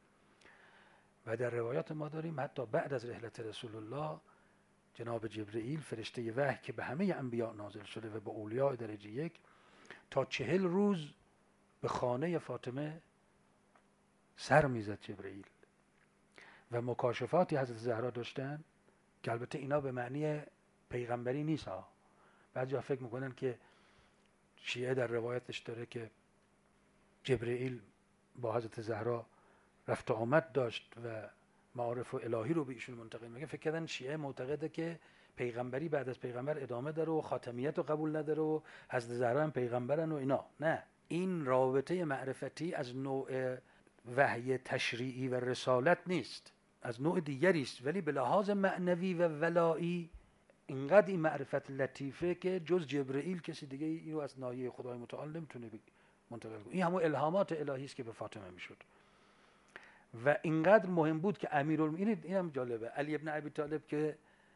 و در روایات ما داریم حتی بعد از رحلت رسول الله جناب جبرئیل فرشته وحی که به همه انبیاء نازل شده و به اولیاء درجه 1 تا 40 روز به خانه فاطمه سر میزد جبرئیل و مکاشفاتی حضرت زهرا داشتن که البته اینا به معنی پیغمبری نیست ها. بعضیا فکر میکنن که شیعه در روایتش داره که جبرئیل با حضرت زهرا رفت و آمد داشت و معارف الهی رو به ایشون منتقل میگه. فکر کردن شیعه معتقده که پیغمبری بعد از پیغمبر ادامه داره و خاتمیت رو قبول نداره و حضرت زهرا هم پیغمبرن و اینا. نه، این رابطه معرفتی از نوع وحی تشریعی و رسالت نیست، از نوع دیگری است، ولی به لحاظ معنوی و ولایی اینقدر این معرفت لطیفه که جز جبرئیل کسی دیگه اینو از ناحیه خدای متعال نمیتونه منتقل کنه. این همون الهامات الهی است که به فاطمه میشد و اینقدر مهم بود که امیرالمومنین، اینم جالبه، علی ابن ابی طالب که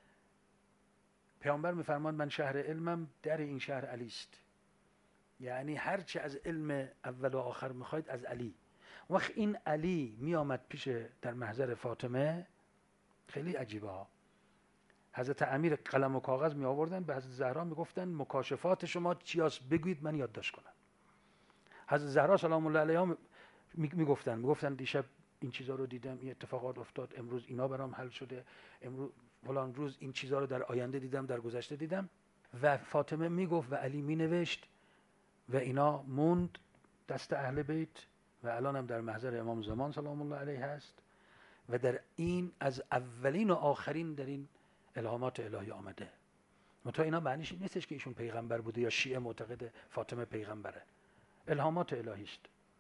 پیامبر میفرمان من شهر علمم، در این شهر علی است، یعنی هرچی از علم اول و آخر میخواید از علی. وقت این علی میآمد پیش در محضر فاطمه، خیلی عجیبه ها. حضرت امیر قلم و کاغذ می آوردن به حضرت زهرا میگفتن مکاشفات شما چیاست بگویید من یادداشت کنم. حضرت زهرا سلام الله علیها میگفتن دیشب این چیزا رو دیدم، این اتفاقات افتاد، امروز اینا برام حل شده، امروز فلان روز این چیزا رو در آینده دیدم، در گذشته دیدم. و فاطمه میگفت و علی مینوشت و اینا موند دست اهل بیت و الان هم در محضر امام زمان سلام الله علیه هست و در این از اولین و آخرین در این الهامات الهی آمده. منتها اینا معنیش نیستش که ایشون پیغمبر بوده یا شیعه معتقد فاطمه پیغمبره. الهامات الهی است.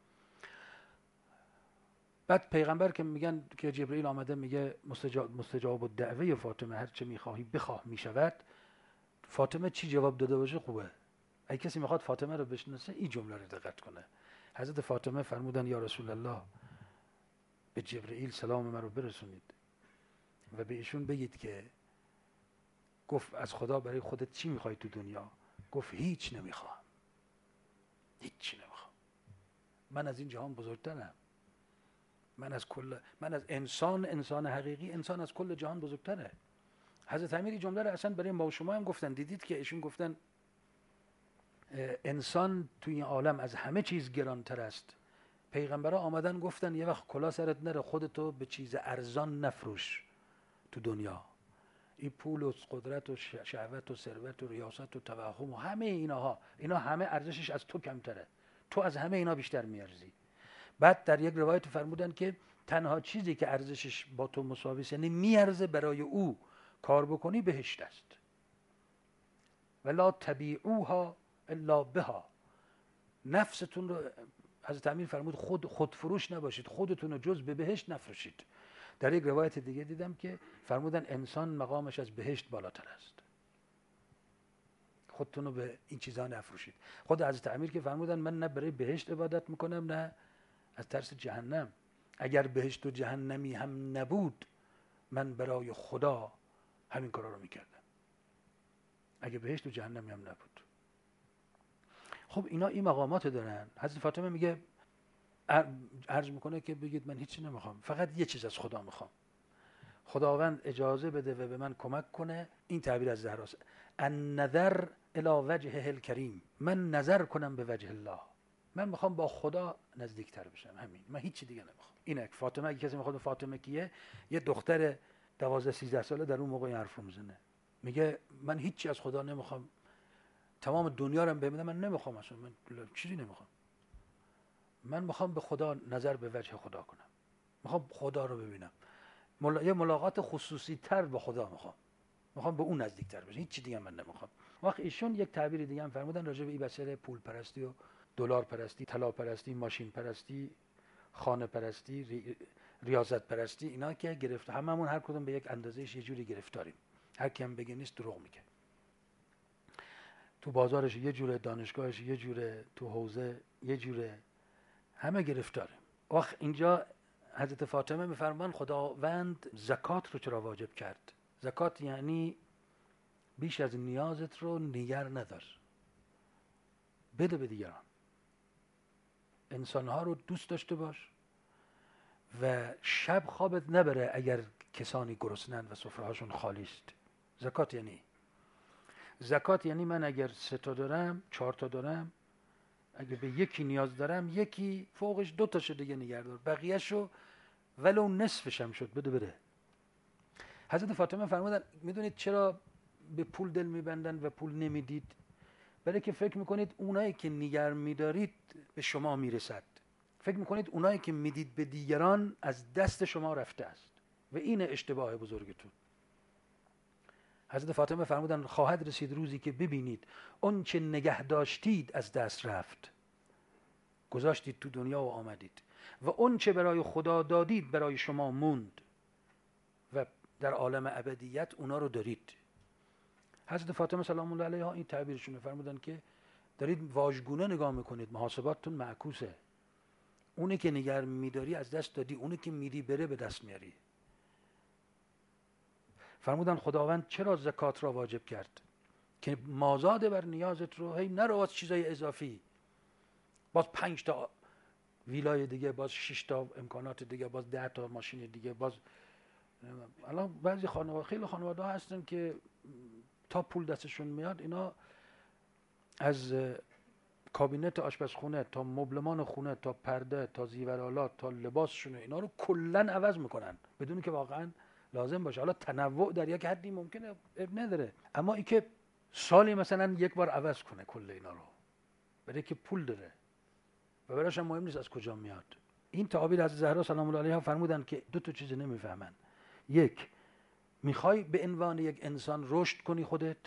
بعد پیغمبر که میگن که جبرئیل آمده میگه مستجاب الدعوه فاطمه، هر چه میخواهی بخواه میشود. فاطمه چی جواب داده باشه خوبه. اگه کسی میخواد فاطمه رو بشناسه این جمله رو دقت کنه. حضرت فاطمه فرمودن یا رسول الله به جبرئیل سلام من رو برسونید و به ایشون بگید که گفت از خدا برای خودت چی میخوای تو دنیا؟ گفت هیچ نمیخوام، هیچ نمیخوام، من از این جهان بزرگترم، من از انسان حقیقی، انسان از کل جهان بزرگتره. حضرت امیر جمله رو اصلا برای ما و شما هم گفتن. دیدید که ایشون گفتن انسان توی این عالم از همه چیز گرانتر است. پیغمبرها آمدن گفتن یه وقت کلا سرت نره، خودتو به چیز ارزان نفروش تو دنیا. این پول و قدرت و شهوت و ثروت و ریاست و توهم و همه اینا همه ارزشش از تو کمتره، تو از همه اینا بیشتر میارزی. بعد در یک روایت فرمودن که تنها چیزی که ارزشش با تو مساوی است، یعنی میارزه برای او کار بکنی، بهشت است. ولا تبیعوها الا بها. نفستون رو حضرت امیر فرمود خودفروش نباشید، خودتون رو جز به بهشت نفروشید. در یک روایت دیگه دیدم که فرمودن انسان مقامش از بهشت بالاتر است، خودتون رو به این چیزا نفروشید. خود حضرت امیر که فرمودن من نه برای بهشت عبادت میکنم نه از ترس جهنم. اگر بهشت و جهنمی هم نبود من برای خدا همین کارا رو میکردم، اگه بهشت و جهنمی هم نبود. خب اینا این مقامات دارن. حضرت فاطمه میگه عرض میکنه که بگید من هیچی نمیخوام، فقط یه چیز از خدا میخوام، خداوند اجازه بده و به من کمک کنه. این تعبیر از زهراست، النظر الی وجهه الکریم، من نظر کنم به وجه الله، من میخوام با خدا نزدیکتر بشم، همین، من هیچی دیگه نمیخوام. اینک فاطمه، اگه کسی میخواد فاطمه کیه، یه دختر 12-13 ساله در اون موقع این حرفو میزنه، میگه من هیچی از خدا نمیخوام، تمام دنیا رو ببینم من نمیخوام، اصلا من چیزی نمیخوام، من میخوام به خدا نظر به وجه خدا کنم، میخوام خدا رو ببینم، یه ملاقات خصوصی تر با خدا میخوام به اون نزدیکتر بشم، هیچ چیز دیگه من نمیخوام. وقت ایشون یک تعبیر دیگه هم فرمودن راجع به این مسئله پول پرستی و دلار پرستی، طلا پرستی، ماشین پرستی، خانه پرستی، ریاضت پرستی، اینا که گرفت هممون هر کدوم به یک اندازه‌اش یه جوری گرفتاریم. هر کی هم بگه نیست دروغ میگه. تو بازارش یه جوره، دانشگاهش یه جوره، تو حوزه یه جوره، همه گرفتاریم. وقت اینجا حضرت فاطمه میفرمان خداوند زکات رو چرا واجب کرد؟ زکات یعنی بیش از نیازت رو نگر ندار، بده به دیگران. انسانها رو دوست داشته باش و شب خوابت نبره اگر کسانی گرسنند و سفرهاشون خالی است. زکات یعنی زکات یعنی من اگر 3 تا دارم، 4 تا دارم، اگر به یکی نیاز دارم، یکی فوقش 2 تاشو دیگه نگهدار، بقیه‌شو ولو نصفش هم شد بده بره. حضرت فاطمه فرمودن میدونید چرا به پول دل میبندن و پول نمیدید؟ برای که فکر میکنید اونایی که نگر میدارید به شما میرسد. فکر میکنید اونایی که میدید به دیگران از دست شما رفته است و این اشتباه بزرگتون. حضرت فاطمه فرمودن خواهد رسید روزی که ببینید اون چه نگه داشتید از دست رفت، گذاشتید تو دنیا و آمدید، و اون چه برای خدا دادید برای شما موند و در عالم ابدیت اونا رو دارید. حضرت فاطمه سلام الله علیها این تعبیرشونه، فرمودن که دارید واژگونه نگاه میکنید، محاسباتتون معکوسه. اونی که نگر میداری از دست دادی، اونی که میدی بره به دست میاری. فرمودن خداوند چرا زکات را واجب کرد؟ که مازاد بر نیازت رو هی نرو از چیزای اضافی، باز 5 تا ویلای دیگه، باز 6 تا امکانات دیگه، باز 10 تا ماشین دیگه، باز الان بعضی خانواده، خیلی خانواده ها هستن که تا پول دستشون میاد اینا از کابینت آشپزخونه تا مبلمان خونه تا پرده تا زیورآلات تا لباسشون اینا رو کلا عوض میکنن بدون که واقعا لازم باشه. حالا تنوع در یک حدی ممکنه اب نداره، اما این که سالی مثلا یک بار عوض کنه کل اینا رو، برای که پول داره و براش هم مهم نیست از کجا میاد. این تعابیر از زهرا سلام الله علیها فرمودن که 2 تا چیز نمیفهمن. یک، میخوای به عنوان یک انسان رشد کنی، خودت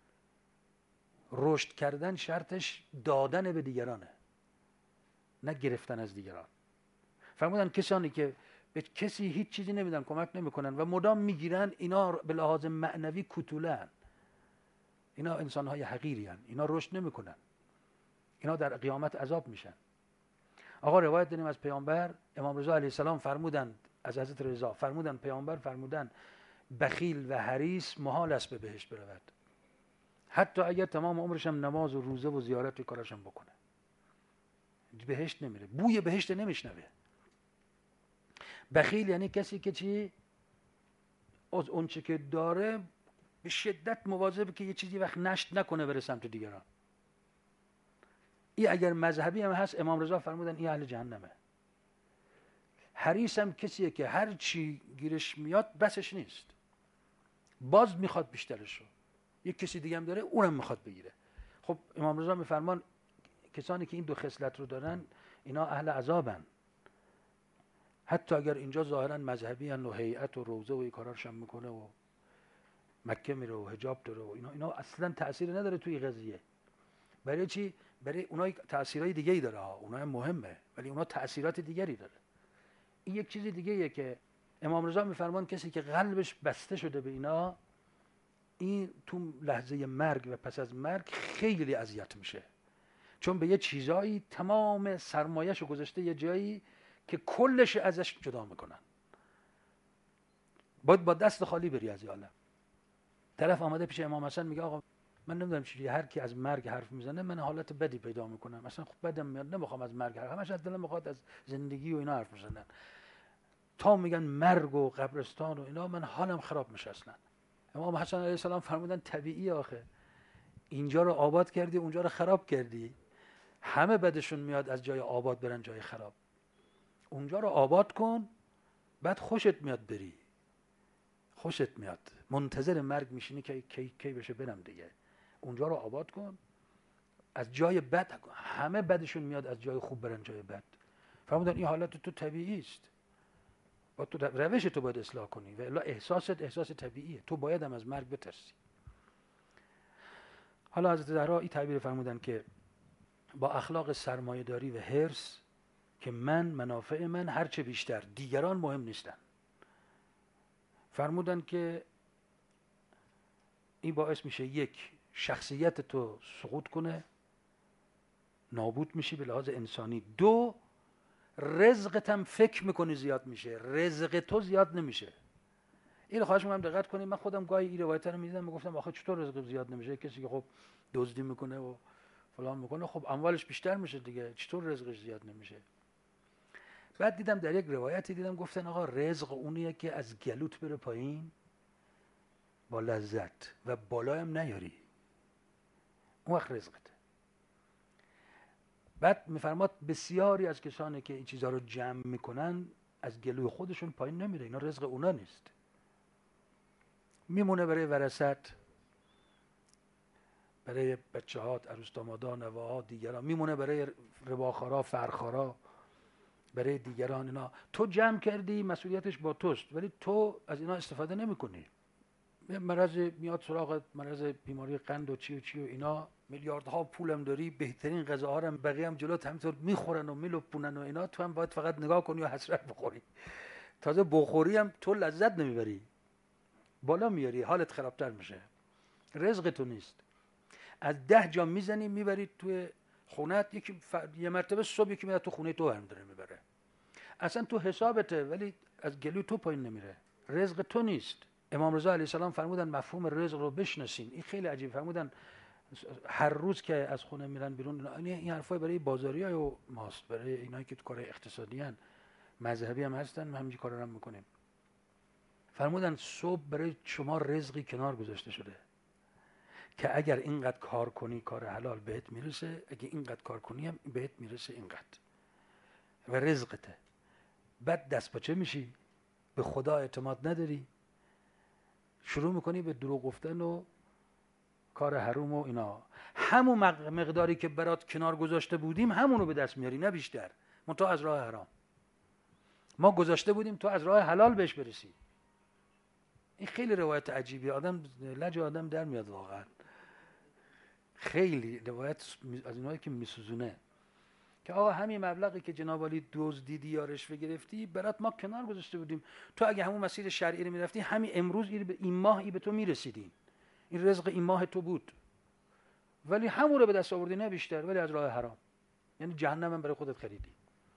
رشد کردن شرطش دادن به دیگرانه، نه گرفتن از دیگران. فرمودن کسانی که به کسی هیچ چیزی نمیدن، کمک نمیکنن و مدام میگیرن، اینا به لحاظ معنوی کوتوله‌اند، اینا انسانهای حقیرین، اینا رشد نمیکنن، اینا در قیامت عذاب میشن. آقا روایت داریم از پیامبر امام رضا علیه السلام فرمودند، از حضرت رضا فرمودن، پیامبر فرمودن بخیل و حریص محال است به بهشت برود، حتی اگر تمام عمرش هم نماز و روزه و زیارت و کارش هم بکنه، بهشت نمیره، بوی بهشت نمیشنوه. بخیل یعنی کسی که چی؟ از اون چه که داره به شدت مواظبه که یه چیزی وقت نشت نکنه بره سمت دیگران. این اگر مذهبی هم هست امام رضا فرمودن این اهل جهنمه. حریص هم کسیه که هر چی گیرش میاد بسش نیست، باز میخواد بیشترشو، یک کسی دیگه هم داره اونم میخواد بگیره. خب امام رضا میفرمان کسانی که این 2 خصلت رو دارن اینا اهل عذابن، حتی اگر اینجا ظاهرا مذهبی ان و هیئت و روزه و این کاراش هم میکنه و مکه میره و حجاب داره و اینا اصلا تأثیر نداره توی قضیه. برای چی؟ برای اونها تأثیرای دیگه‌ای داره ها، اونها مهمه ولی اونها تأثیرات دیگری داره. این یک چیز دیگه‌ایه که امام رضا میفرمان کسی که قلبش بسته شده به اینا، این تو لحظه مرگ و پس از مرگ خیلی اذیت میشه، چون به یه چیزایی تمام سرمایه‌شو گذاشته یه جایی که کلش ازش جدا میکنن، باید با دست خالی بری از عالم. طرف آمده پیش امام حسن میگه آقا من نمیدونم چجوری هر کی از مرگ حرف میزنه من حالت بدی پیدا میکنم، مثلا خب بدم میاد، نمیخوام از مرگ حرف، همش از دلم میخواد از زندگی و اینا حرف بزنن، تا میگن مرگ و قبرستان و اینا من حالم خراب میشه اصلا. امام حسن علیه السلام فرمودن طبیعی آخه، اینجا رو آباد کردی اونجا رو خراب کردی، همه بدشون میاد از جای آباد برن جای خراب. اونجا رو آباد کن بعد خوشت میاد بری، خوشت میاد منتظر مرگ میشینی که کی بشه برم دیگه. اونجا رو آباد کن، از جای بد همه بدشون میاد از جای خوب برن جای بد. فرمودن این حالت تو طبیعی است، با تو روش تو باید اصلاح کنی و الا احساس طبیعیه، تو باید هم از مرگ بترسی. حالا حضرت زهرا این تعبیر فرمودن که با اخلاق سرمایه‌داری و حرص که منافع من هرچه بیشتر، دیگران مهم نیستن. فرمودن که این باعث میشه یک، شخصیت تو سقوط کنه، نابود میشی به لحاظ انسانی. دو، رزقت هم فکر میکنی زیاد میشه، رزق تو زیاد نمیشه. این خواهش میکنم دقت کنید. من خودم گاهی این روایت رو میدیدم، میگفتم آخه چطور رزق زیاد نمیشه؟ کسی که خب دزدی میکنه و فلان میکنه، خب اموالش بیشتر میشه دیگه، چطور رزقش زیاد نمیشه؟ بعد دیدم در یک روایتی دیدم گفتن آقا رزق اونیه که از گلوت بره پایین با لذت و بالایم نیاری، اون وقت رزقته. بعد میفرماد بسیاری از کسانی که این چیزها رو جمع میکنن از گلوی خودشون پایین نمیره، اینا رزق اونا نیست، میمونه برای ورثت، برای بچه‌هات، عروس دامادا، نواها، دیگران، میمونه برای رباخارا، فرخارا، برای دیگران. اینا تو جمع کردی، مسئولیتش با توست، ولی تو از اینا استفاده نمی‌کنی. مرض میاد سراغت، مرض بیماری قند و چی و چی و اینا، میلیاردها پولم داری، بهترین غذاها هم بقیه هم جلوت همینطور میخورن و میلپونن و اینا، تو هم باید فقط نگاه کنی و حسرت بخوری. تازه بخوری هم تو لذت نمیبری، بالا میاری، حالت خرابتر میشه. رزق تو نیست. از 10 جا میزنی میبری توی خونت، یه مرتبه صبح یکی میاد تو خونه تو هم داره میبره. اصلا تو حسابته ولی از گلوی تو پایین نمیره، رزق تو نیست. امام رضا علیه السلام فرمودن مفهوم رزق رو بشناسین. این خیلی عجیب. فرمودن هر روز که از خونه میرن بیرون، این حرفای برای بازاریای و ماست، برای اینایی که تو کار اقتصادی ان، مذهبی هم هستن، ما همین کارا رو میکنیم. فرمودن صبح برای شما رزقی کنار گذاشته شده که اگر اینقدر کار کنی کار حلال بهت میرسه، اگه اینقدر کار کنی هم بهت میرسه اینقدر، و رزقته. بعد دست پاچه میشی، به خدا اعتماد نداری، شروع میکنی به دروغ گفتن و کار حروم و اینا. همون مقداری که برات کنار گذاشته بودیم همونو به دست میاری، نه بیشتر، منتها از راه حرام. ما گذاشته بودیم تو از راه حلال بهش برسی. این خیلی روایت عجیبیه، آدم لج آدم در میاد واقعا. خیلی روایت از اینایی که میسوزونه که آقا همین مبلغی که جناب عالی دزدیدی یا رشوه گرفتی برات ما کنار گذاشته بودیم، تو اگه همون مسیر شرعی رو میرفتی همین امروز این ماه به تو میرسیدین، این رزق این ماه تو بود، ولی همون رو به دست آوردی، نه بیشتر، ولی از راه حرام، یعنی جهنم هم برای خودت خریدی.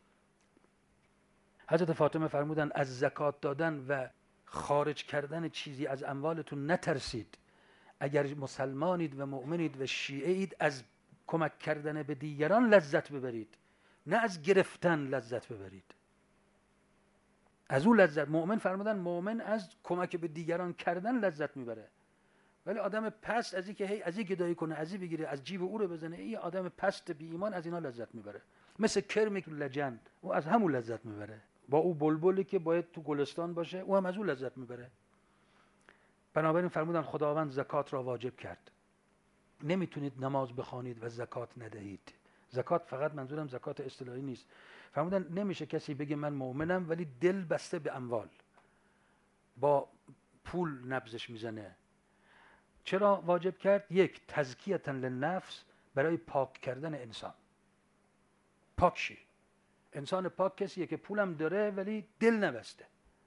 حضرت فاطمه فرمودن از زکات دادن و خارج کردن چیزی از اموالتون نترسید. اگر مسلمانید و مؤمنید و شیعه اید، از کمک کردن به دیگران لذت ببرید، نه از گرفتن لذت ببرید. از اون لذت، مؤمن فرمودن مؤمن از کمک به دیگران کردن لذت میبره، ولی آدم پست از این که هی از این گدایی کنه، از این بگیره، از جیب او رو بزنه، این آدم پست بی ایمان از اینا لذت میبره. مثل کرمی که لجن، او از همون لذت میبره. با او بلبلی که باید تو گلستان باشه، او هم از اون لذت میبره. بنابراین فرمودن خداوند زکات را واجب کرد. نمیتونید نماز بخوانید و زکات ندهید. زکات فقط منظورم زکات اصطلاحی نیست. فرمودن نمیشه کسی بگه من مؤمنم ولی دل بسته به اموال، با پول نبضش میزنه. چرا واجب کرد؟ یک، تزکیةً للنفس، برای پاک کردن انسان. پاک شی. انسان پاک کسیه که پولم داره ولی دل نبسته.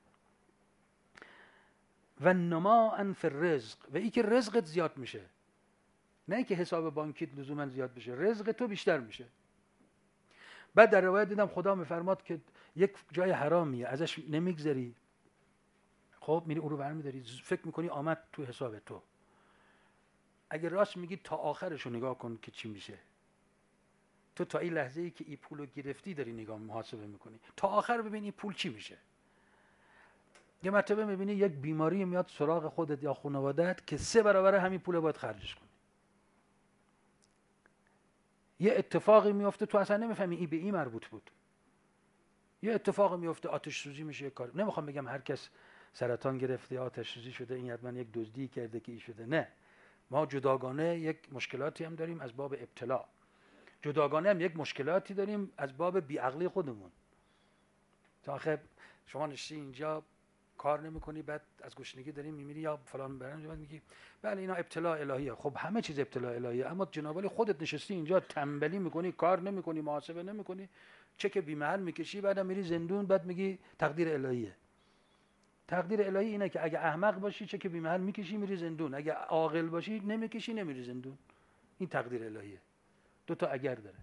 و نماء فی الرزق، و ای که رزقت زیاد میشه، نه اینکه حساب بانکیت لزوما زیاد بشه، رزق تو بیشتر میشه. بعد در روایت دیدم خدا میفرماد که یک جای حرامیه ازش نمیگذری، خب میری اون رو برمیداری، فکر میکنی آمد تو حساب تو. اگه راست میگی تا آخرش رو نگاه کن که چی میشه. تو تا این لحظه ای که این پول رو گرفتی داری نگاه محاسبه میکنی، تا آخر ببین این پول چی میشه. یه مرتبه میبینی یک بیماری میاد سراغ خودت یا خانواده‌ات که 3 برابر همین پول باید خرجش کنی. یه اتفاقی میفته تو اصلا نمیفهمی این به این مربوط بود. یه اتفاقی میفته، آتش سوزی میشه، کار. نمیخوام بگم هر کس سرطان گرفته، آتش سوزی شده، این حتما یک دزدی کرده که این شده، نه. ما جداگانه یک مشکلاتی هم داریم از باب ابتلا، جداگانه هم یک مشکلاتی داریم از باب بیعقلی خودمون. تا آخه شما نشستی اینجا کار نمیکنی بعد از گشنگی داری میمیری یا فلان برنامه بعد میگی بله اینا ابتلا الهیه. خب همه چیز ابتلا الهیه، اما جناب علی خودت نشستی اینجا تنبلی میکنی، کار نمیکنی، محاسبه نمیکنی، چک بی‌محل میکشی، بعدم میری زندون، بعد میگی تقدیر الهیه. تقدیر الهی اینه که اگه احمق باشی چک بی‌محل میکشی میری زندون، اگه عاقل باشی نمیکشی نمیری زندون. این تقدیر الهیه. دو تا اگر داره.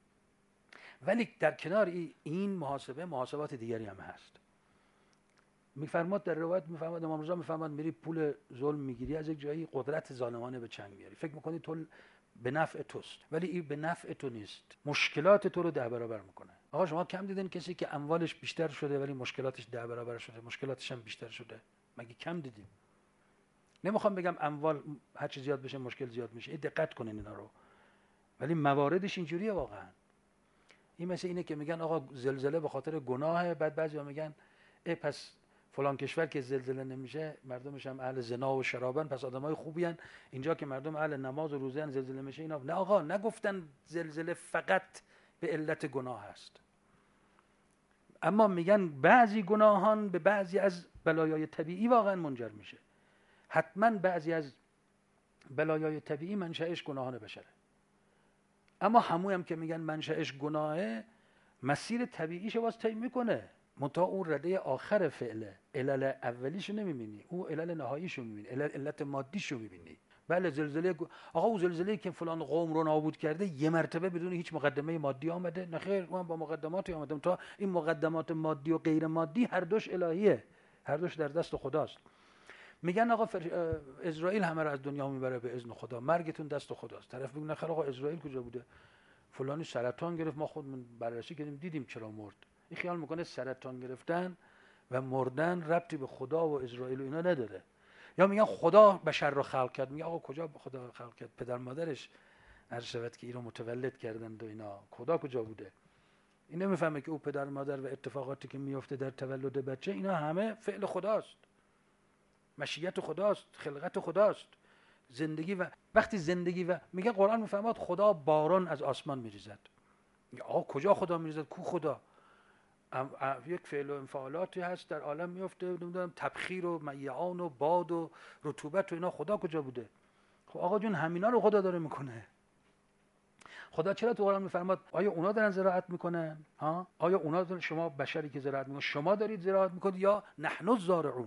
ولی در کنار این محاسبات دیگری هم هست. میفرماد در روایت، میفرماد امام رضا میفرماد میری پول ظلم میگیری از یک جایی، قدرت ظالمانه به چنگ میاری، فکر میکنی تو به نفع توست، ولی این به نفع تو نیست، مشکلات تو رو 10 برابر میکنه. آقا شما کم دیدین کسی که اموالش بیشتر شده ولی مشکلاتش 10 برابر شده، مشکلاتش هم بیشتر شده؟ مگه کم دیدیم؟ نمیخوام بگم اموال هر چی زیاد بشه مشکل زیاد میشه، دقت کنین اینا رو، ولی مواردش اینجوریه واقعا. این مثل اینه که میگن آقا زلزله به خاطر گناهه، بعد بعضیا میگن پس فلان کشور که زلزله نمیشه مردمش هم اهل زنا و شرابن، پس آدمای خوبی ان، اینجا که مردم اهل نماز و روزه ان زلزله میشه اینا. نه آقا، نگفتن زلزله فقط به علت گناه هست، اما میگن بعضی گناهان به بعضی از بلایای طبیعی واقعا منجر میشه. حتما بعضی از بلایای طبیعی منشأش گناهان بشره، اما همون هم که میگن منشأش گناهه، مسیر طبیعیش باز طی میکنه، منتها اون رده آخر فعله، علل اولیشو نمیبینی، اون علل نهاییشو میبینی، علت مادیشو میبینی. بله زلزله، آقا اون زلزله که فلان قوم رو نابود کرده یه مرتبه بدون هیچ مقدمه مادی آمده؟ نه خیر، اون با مقدماتی آمده، تا این مقدمات مادی و غیر مادی هر دوش الهیه، هر دوش در دست خداست. میگن آقا اسرائیل همه رو از دنیا میبره به اذن خدا، مرگتون دست خداست. طرف میگه نخیر آقا اسرائیل کجا بوده؟ فلانی سرطان گرفت، ما خودمون بررسی کردیم دیدیم چرا مرد. این خیال میکنه سرطان گرفتن و مردن ربطی به خدا و اسرائیل و اینا نداره. یا میگن خدا بشر رو خلق کرد، میگه آقا کجا خدا خلق کرد؟ پدر مادرش عرض شود که این رو متولد کردند و اینا، خدا کجا بوده؟ این نمیفهمه که او پدر مادر و اتفاقاتی که میفته در تولد بچه اینا همه فعل خداست، مشیت خداست، خلقت خداست. زندگی و وقتی زندگی و میگه قرآن میفرماد خدا باران از آسمان میریزد. آقا کجا خدا میریزد؟ کو خدا؟ یک فعل و انفعالاتی هست در عالم میفته، نمیدونم تبخیر و میعان و باد و رطوبت و اینا، خدا کجا بوده؟ خب آقا جون همینا رو خدا داره میکنه. خدا چرا تو قرآن میفرماد آیا اونا دارن زراعت میکنن؟ ها؟ آیا اونا دارن، شما بشری که زراعت میکنید شما دارید زراعت میکنید یا نحن الزارعون؟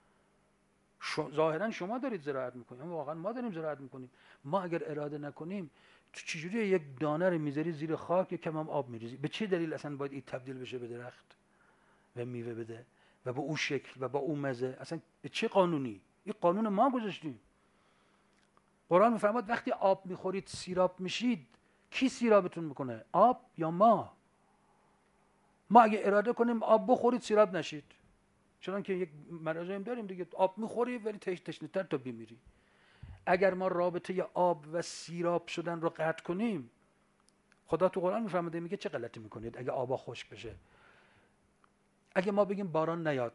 ظاهرا شما دارید زراعت میکنید، اما واقعا ما داریم زراعت میکنیم. ما اگر اراده نکنیم تو چجوری یک دانه رو میذاری زیر خاک یک کم هم آب میریزی؟ به چه دلیل اصلا باید این تبدیل بشه به درخت و میوه بده و به اون شکل و با اون مزه؟ اصلا به چه قانونی؟ این قانون ما گذاشتیم. قرآن میفرماد وقتی آب میخورید سیراب میشید، کی سیرابتون میکنه؟ آب یا ما؟ ما اگه اراده کنیم آب بخورید سیراب نشید، چون که یک مرضی داریم دیگه، آب میخوری ولی تشنه‌تر تا بمیری. اگر ما رابطه آب و سیراب شدن رو قطع کنیم، خدا تو قرآن میفرماده، میگه چه غلطی میکنید اگه آبا خشک بشه؟ اگه ما بگیم باران نیاد،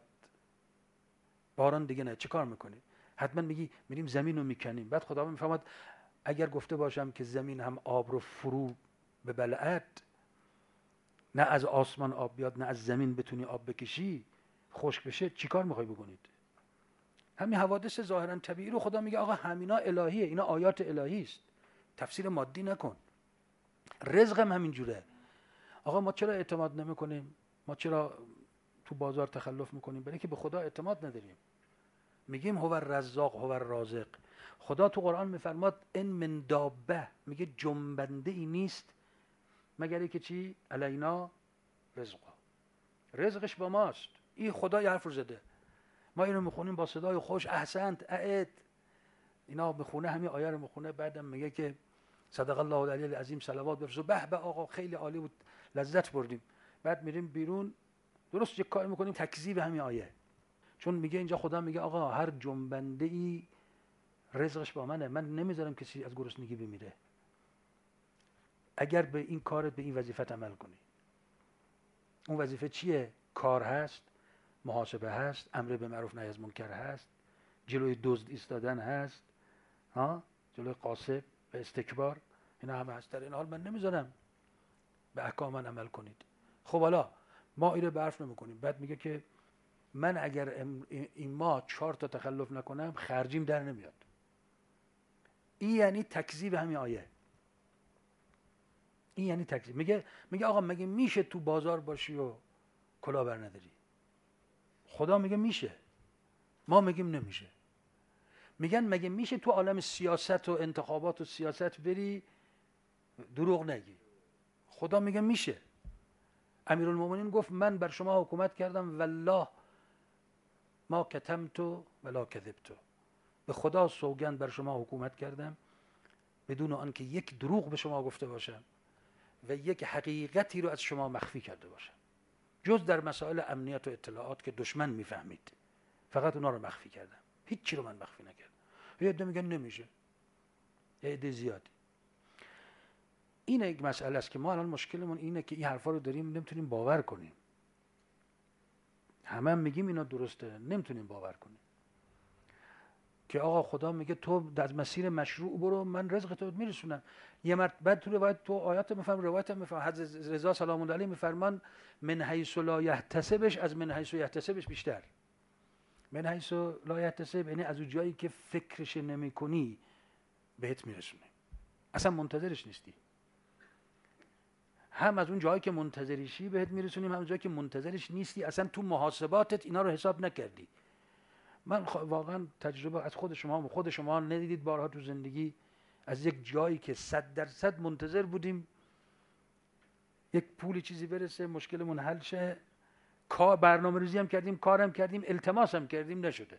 باران دیگه نه، چه کار میکنید؟ حتما میگی میریم زمین رو میکنیم. بعد خدا میفرماد اگر گفته باشم که زمین هم آب رو فرو ببلعد، نه از آسمان آب بیاد نه از زمین بتونی آب بکشی، خشک بشه، چیکار میخوای بکنید؟ همین حوادث ظاهرا طبیعی رو خدا میگه آقا همینا الهیه، اینا آیات الهی است، تفسیر مادی نکن. رزق هم همین جوره. آقا ما چرا اعتماد نمیکنیم؟ ما چرا تو بازار تخلف میکنیم؟ برای که به خدا اعتماد نداریم. میگیم هو الرزاق هو الرازق. خدا تو قرآن میفرماد ان من دابه، میگه جنبنده ای نیست مگر که چی؟ علینا رزقا، رزقش با ماست. این خدا یه حرف رو زده، ما اینو میخونیم با صدای خوش، احسنت اعد اینا میخونه، همین آیه رو میخونه، بعدم میگه که صدق الله العلی العظیم، صلوات بفرستید، به به آقا خیلی عالی بود، لذت بردیم. بعد میریم بیرون درست یک کار میکنیم تکذیب همین آیه، چون میگه اینجا خدا میگه آقا هر جنبنده ای رزقش با منه، من نمیذارم کسی از گرسنگی بمیره اگر به این کارت، به این وظیفت عمل کنی. اون وظیفه چیه؟ کار هست، محاسبه هست، امر به معروف نهی از منکر هست، جلوی دزد ایستادن هست، ها، جلوی غاصب و استکبار، اینا همه هست. در این حال من نمیذارم به احکام من عمل کنید. خب حالا ما اینو برف نمیکنیم، بعد میگه که من اگر این ماه 4 تا تخلف نکنم خرجیم در نمیاد. این یعنی تکذیب همین آیه. این یعنی تکذیب. میگه آقا مگه میشه تو بازار باشی و کلاه بر نداری؟ خدا میگه میشه، ما میگیم نمیشه. میگن مگه میشه تو عالم سیاست و انتخابات و سیاست بری دروغ نگی؟ خدا میگه میشه. امیرالمومنین گفت من بر شما حکومت کردم والله ما کتمت ولا کذبت، به خدا سوگند بر شما حکومت کردم بدون آنکه یک دروغ به شما گفته باشم و یک حقیقتی رو از شما مخفی کرده باشم، جز در مسائل امنیت و اطلاعات که دشمن میفهمید، فقط اونا رو مخفی کردم، هیچی رو من مخفی نکردم. یه عده میگن نمیشه، یه عده زیادی. این یک مسئله است که ما الان مشکلمون اینه که این حرفا رو داریم نمیتونیم باور کنیم. همه میگیم اینا درسته، نمیتونیم باور کنیم که آقا خدا میگه تو از مسیر مشروع برو، من رزق تو میرسونم. یه مرتبه تو روایت، تو آیات میفهم، روایت میفهم، حضرت رضا سلام الله علیه میفرمان من حیث لا یحتسبش از من حیث یحتسبش بیشتر. من حیث لا یحتسب یعنی از اون جایی که فکرش نمیکنی بهت میرسونه، اصلا منتظرش نیستی. هم از اون جایی که منتظرشی بهت میرسونیم، هم از جایی که منتظرش نیستی اصلا تو محاسباتت اینا رو حساب نکردی. من واقعا تجربه از خود شما ندیدید بارها تو زندگی از یک جایی که 100% منتظر بودیم یک پولی چیزی برسه، مشکلمون حل شه، برنامه‌ریزی هم کردیم، کارم کردیم، التماس هم کردیم، نشده.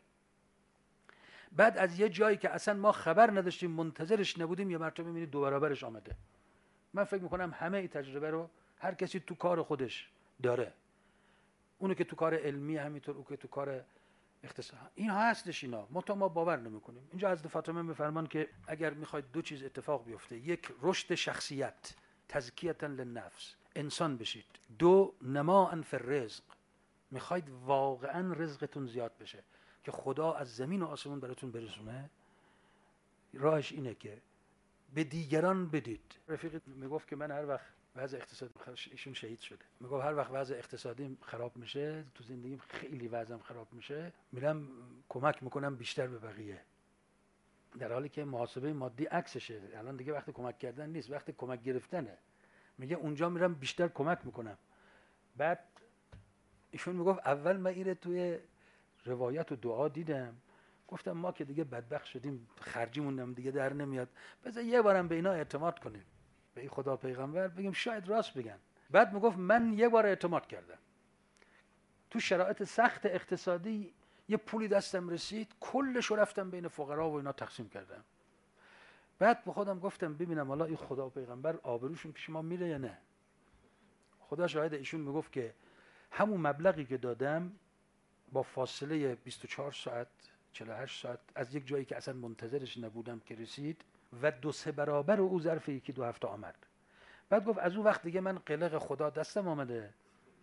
بعد از یه جایی که اصلا ما خبر نداشتیم، منتظرش نبودیم، یه مرتبه می‌بینید 2 برابرش آمده. من فکر می‌کنم همه این تجربه رو هر کسی تو کار خودش داره. اونو که تو کار علمی همینطور، اون که تو کار اختصاص، این هستش. اینا ما باور نمی‌کنیم. اینجا حضرت فاطمه می‌فرمان که اگر می‌خواید 2 چیز اتفاق بیفته، یک رشد شخصیت، تزکیه للنفس، انسان بشید، 2 نماء فی الرزق، می‌خواید واقعاً رزقتون زیاد بشه که خدا از زمین و آسمون براتون برسونه، راهش اینه که به دیگران بدید. رفیق میگفت که من هر وقت وضع اقتصادی، ایشون شهید شده، میگفت هر وقت وضع اقتصادیم خراب میشه، تو زندگیم خیلی وضعم خراب میشه، میرم کمک میکنم بیشتر به بقیه، در حالی که محاسبه مادی عکسشه. الان دیگه وقت کمک کردن نیست، وقت کمک گرفتنه. میگه اونجا میرم بیشتر کمک میکنم. بعد ایشون میگفت اول من اینو توی روایت و دعا دیدم، گفتم ما که دیگه بدبخت شدیم، خرجیمون هم دیگه در نمیاد، بذار یه بارم به اینا اعتماد کنیم، به این خدا پیغمبر بگیم شاید راست بگن. بعد میگفت من یه بار اعتماد کردم، تو شرایط سخت اقتصادی یه پولی دستم رسید، کلش رو رفتم بین فقرا و اینا تقسیم کردم. بعد به خودم گفتم ببینم حالا این خدا و پیغمبر آبروشون پیش ما میره یا نه. خدا شاهد. ایشون میگفت که همون مبلغی که دادم با فاصله 24 ساعت 48 ساعت از یک جایی که اصلا منتظرش نبودم که رسید و 2-3 برابر او ظرف 1-2 هفته آمد. بعد گفت از اون وقت دیگه من قلق خدا دستم آمده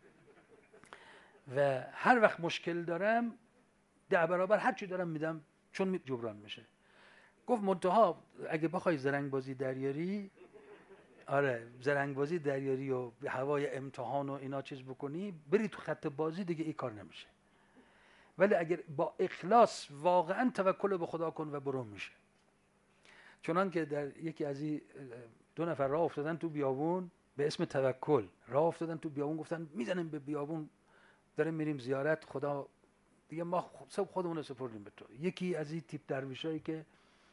و هر وقت مشکل دارم 10 برابر هر چی دارم میدم، چون جبران میشه. گفت منتها اگه بخوای زرنگ بازی دریاری، آره زرنگ بازی دریاری و هوای امتحان و اینا چیز بکنی، بری تو خط بازی دیگه این کار نمیشه. ولی اگر با اخلاص واقعا توکل به خدا کن و برو، میشه. چنان که در یکی از این 2 نفر راه افتادن تو بیابون به اسم توکل، راه افتادن تو بیابون، گفتن میزنیم به بیابون، داریم میریم زیارت، خدا دیگه ما خودمون رو سپردیم به تو. یکی از این تیپ درویشایی که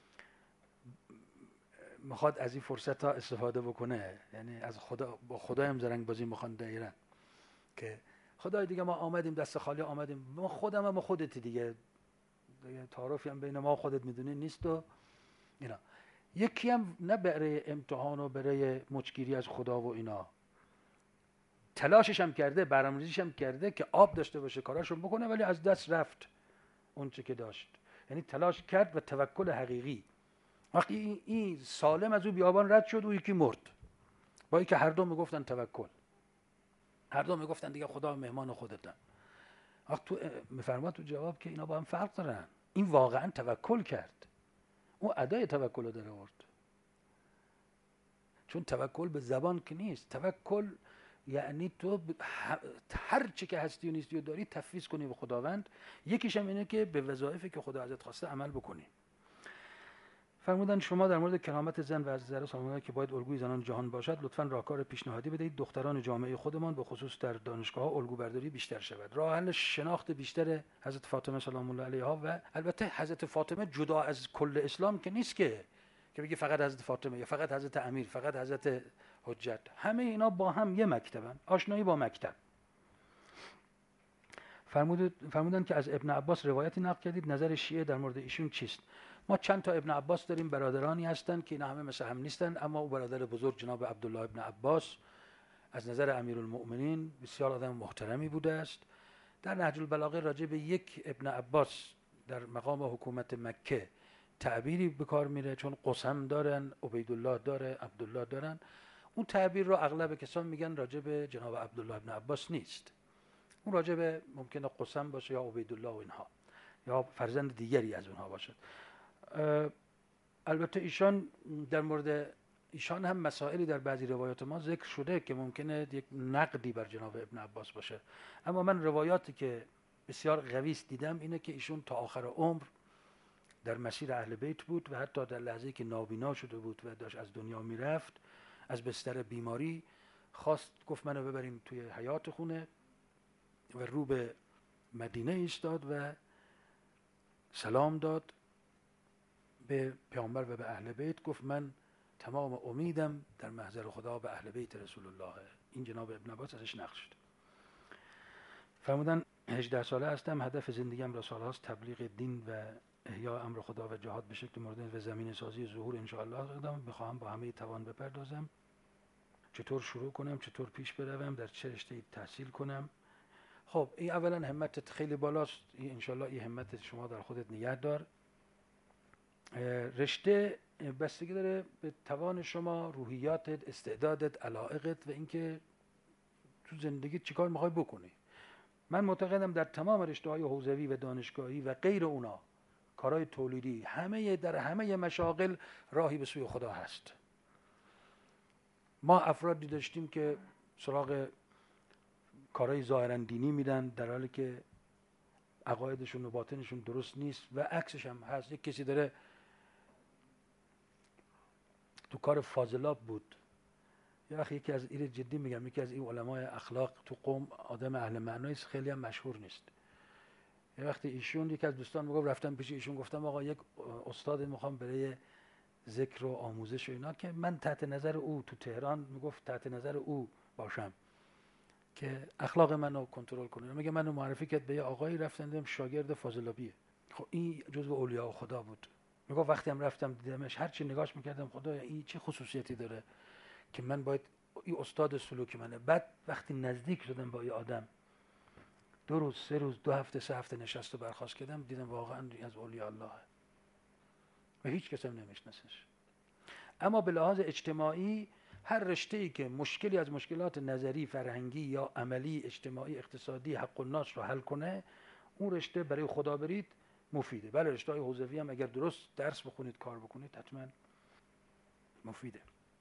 میخواد از این فرصت ها استفاده بکنه، یعنی از خدا، با خدا هم زرنگ بازی میخوان دایرن که خدای دیگه ما آمدیم دست خالی آمدیم، ما خودم هم خودتی دیگه تعارفی هم بین ما خودت میدونی نیست و اینا. یکی هم نه برای امتحان و برای مچگیری از خدا و اینا، تلاشش هم کرده، برنامه‌ریزیش هم کرده که آب داشته باشه کاراشو بکنه، ولی از دست رفت اون چه که داشت. یعنی تلاش کرد و توکل حقیقی. وقتی این سالم از او بیابان رد شد، او یکی مرد، با اینکه هر دو میگفتن توکل، هر دو میگفتن دیگه خدا مهمان خودتن. وقت تو میفرما تو جواب که اینا با هم فرق دارن. این واقعا توکل کرد، اون ادای توکل رو در آورد. چون توکل به زبان که نیست، توکل یعنی تو هر چی که هستی و نیستی و داری تفویض کنی به خداوند. یکیش هم اینه که به وظایفی که خدا ازت خواسته عمل بکنی. فرمودن شما در مورد کرامت زن و از زهرا سلام الله که باید الگوی زنان جهان باشد لطفاً راهکار پیشنهادی بدهید دختران جامعه خودمان به خصوص در دانشگاه‌ها الگو برداری بیشتر شود. راه حل شناخت بیشتر حضرت فاطمه سلام الله علیها و البته حضرت فاطمه جدا از کل اسلام که نیست که بگی فقط حضرت فاطمه یا فقط حضرت امیر، فقط حضرت حجت. همه اینا با هم یه مکتبن، آشنایی با مکتب. فرمودن که از ابن عباس روایتی نقل کردید، نظر شیعه در مورد ایشون چیست؟ ما چند تا ابن عباس داریم، برادرانی هستند که اینا همه مثل هم نیستن، اما او برادر بزرگ جناب عبدالله ابن عباس از نظر امیرالمؤمنین بسیار آدم محترمی بوده است. در نهج البلاغه راجع به یک ابن عباس در مقام حکومت مکه تعبیری به کار میره، چون قسم دارن، عبیدالله داره، عبدالله دارن. اون تعبیر رو اغلب کسان میگن راجع به جناب عبدالله ابن عباس نیست، اون راجع به ممکنه قسم باشه یا عبیدالله و اینها یا فرزند دیگری از اونها باشد. البته ایشان در مورد ایشان هم مسائلی در بعضی روایات ما ذکر شده که ممکنه یک نقدی بر جناب ابن عباس باشه، اما من روایاتی که بسیار قوی دیدم اینه که ایشون تا آخر عمر در مسیر اهل بیت بود و حتی در لحظه‌ای که نابینا شده بود و داشت از دنیا میرفت از بستر بیماری خواست، گفت منو ببرین توی حیاط خونه و رو به مدینه ایستاد و سلام داد به پیامبر و به اهل بیت، گفت من تمام امیدم در محضر خدا به اهل بیت رسول الله. این جناب ابن عباس ازش نقل شد. فرمودن 18 ساله هستم، هدف زندگیم را سالهاست تبلیغ دین و احیاء امر خدا و جهاد به شکل مورد و زمین سازی ظهور ان شاء الله قدم میخواهم با همه توان بپردازم. چطور شروع کنم، چطور پیش بروم، در چه رشته‌ای تحصیل کنم؟ خب این اولا همتت خیلی بالاست، این ان شاء الله این همت شما در خودت نگه دار. رشته بستگی داره به توان شما، روحیاتت، استعدادت، علاقت و اینکه تو زندگی چیکار میخوای بکنی. من معتقدم در تمام رشته‌های حوزوی و دانشگاهی و غیر اونا، کارهای تولیدی، در همه مشاغل راهی به سوی خدا هست. ما افرادی داشتیم که سراغ کارهای ظاهرا دینی میدن در حالی که عقایدشون و باطنشون درست نیست و عکسش هم هست. یک کسی داره تو کار فاضلاب بود، یه وقت یکی از این جدی میگم، یکی از این علمای اخلاق تو قوم آدم اهل معنایی خیلی هم مشهور نیست. یه وقتی ایشون یکی از دوستان میگفت رفتم پیش ایشون گفتم آقا یک استاد میخوام برای ذکر و آموزش و اینا که من تحت نظر او تو تهران، میگفت تحت نظر او باشم که اخلاق منو کنترل کنه. میگه منو معرفی کرد به یه آقایی، رفتم دیدم شاگرد فاضلابیه. خب این جزو اولیاء خدا بود. میگفت وقتی هم رفتم دیدمش هر چی نگاش میکردم خدایا این چه خصوصیتی داره که من باید این استاد سلوک منه. بعد وقتی نزدیک شدم با این آدم 2 روز 3 روز 2 هفته 3 هفته نشست و برخاست کردم، دیدم واقعا از اولیاء الله و هیچ کس هم نمیشناسش. اما به لحاظ اجتماعی هر رشته‌ای که مشکلی از مشکلات نظری، فرهنگی یا عملی، اجتماعی، اقتصادی حق الناس رو حل کنه، اون رشته برای خدا برید مفیده. بله رشته‌های حوزوی هم اگر درست درس بخونید، کار بکنید، حتما مفیده.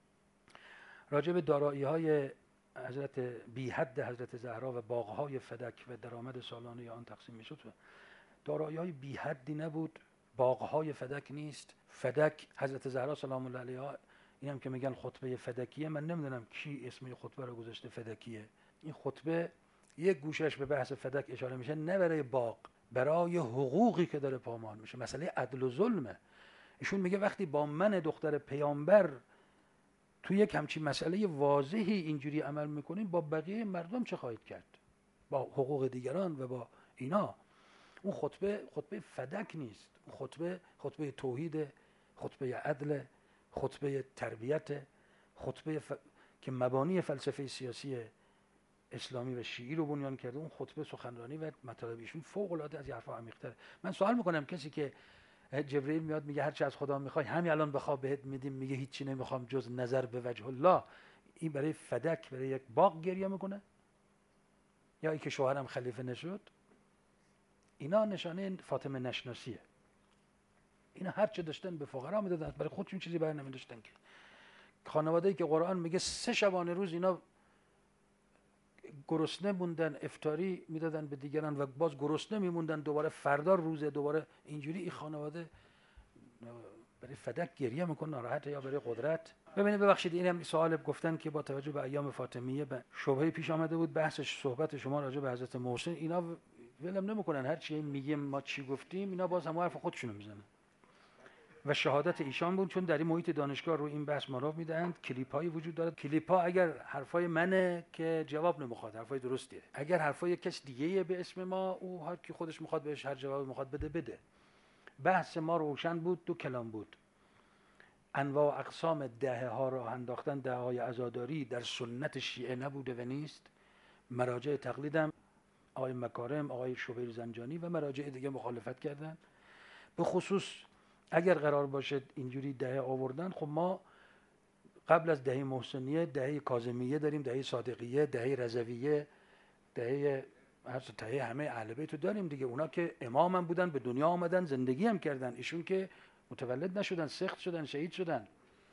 راجع به دارایی‌های حضرت بی حد حضرت زهرا و باغ‌های فدک و درآمد سالانه آن تقسیم می‌شد. دارایی‌های بی حدی نبود، باغ‌های فدک نیست. فدک حضرت زهرا سلام الله علیها، این هم که میگن خطبه فدکیه، من نمیدونم کی اسم خطبه رو گذاشته فدکیه. این خطبه یک گوشش به بحث فدک اشاره میشه، نه برای باغ، برای حقوقی که داره پامال میشه، مسئله عدل و ظلمه. ایشون میگه وقتی با من دختر پیامبر تو یک همچین مسئله واضحی اینجوری عمل میکنین، با بقیه مردم چه خواهید کرد؟ با حقوق دیگران و با اینا. اون خطبه فدک نیست، اون خطبه توحید، خطبه عدل، خطبه تربیت، که مبانی فلسفه سیاسی اسلامی و شیعی رو بنیان کرده. اون خطبه سخنرانی و مطالب ایشون فوق العاده از حرفا عمیق‌تره. من سوال میکنم کسی که جبرئیل میاد میگه هر چی از خدا میخوای همین الان بخوا بهت میدیم، میگه هیچی نمیخوام جز نظر به وجه الله، این برای فدک، برای یک باغ گریه میکنه؟ یا ای که شوهرم خلیفه نشد؟ اینا نشانه فاطمه نشناسیه. اینا هر چه داشتن به فقرا میدادن، برای خودشون چیزی بر نمیداشتن. که خانواده‌ای که قرآن میگه 3 شبانه روز اینا گرسنه موندن، افطاری میدادن به دیگران و باز گرسنه میموندن، دوباره فردا روزه، دوباره اینجوری. این خانواده برای فدک گریه میکنه، ناراحته یا برای قدرت. ببینید ببخشید اینم سوال گفتن که با توجه به ایام فاطمیه شبهه پیش آمده بود، بحثش صحبت شما راجع به حضرت محسن، اینا ولم نمیکنن، هر چی میگیم ما چی گفتیم اینا باز هم حرف خودشونو میزنن. و شهادت ایشان بود، چون در این محیط دانشگاه رو این بحث مراو میدهند. کلیپ هایی وجود داره، کلیپ ها اگر حرفای منه که جواب نمیخواد، حرفای درستیه. اگر حرفای کس دیگه به اسم ما، او هر کی خودش میخواد بهش هر جوابی میخواد بده. بحث ما روشن بود، دو کلام بود. انواع و اقسام دهه ها را انداختن، دهه های عزاداری در سنت شیعه نبوده و نیست. مراجع تقلیدم آقای مکارم، آقای شوبیر زنجانی و مراجع دیگه مخالفت کردن. به خصوص اگر قرار باشه اینجوری دهه آوردن، خب ما قبل از دهه محسنیه دهه کاظمیه داریم، دهه صادقیه، دهه رضویه، دهه همه اهل بیت رو داریم دیگه. اونا که امام هم بودن، به دنیا آمدن، زندگی هم کردن. ایشون که متولد نشدن، سخت شدن، شهید شدن.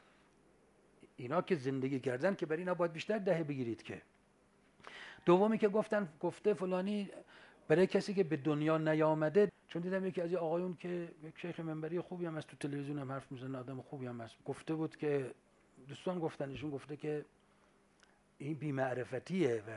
اینا که زندگی کردن که برای اینا باید بیشتر دهه بگیرید. که دومی که گفته فلانی برای کسی که به دنیا نیامده، چون دیدم یکی از این آقایون که یک شیخ منبری خوبی هم از تو تلویزیون هم حرف میزنه، آدم خوبی هم هست، گفته بود که دوستان گفتن، ایشون گفته که این بی‌معرفتیه و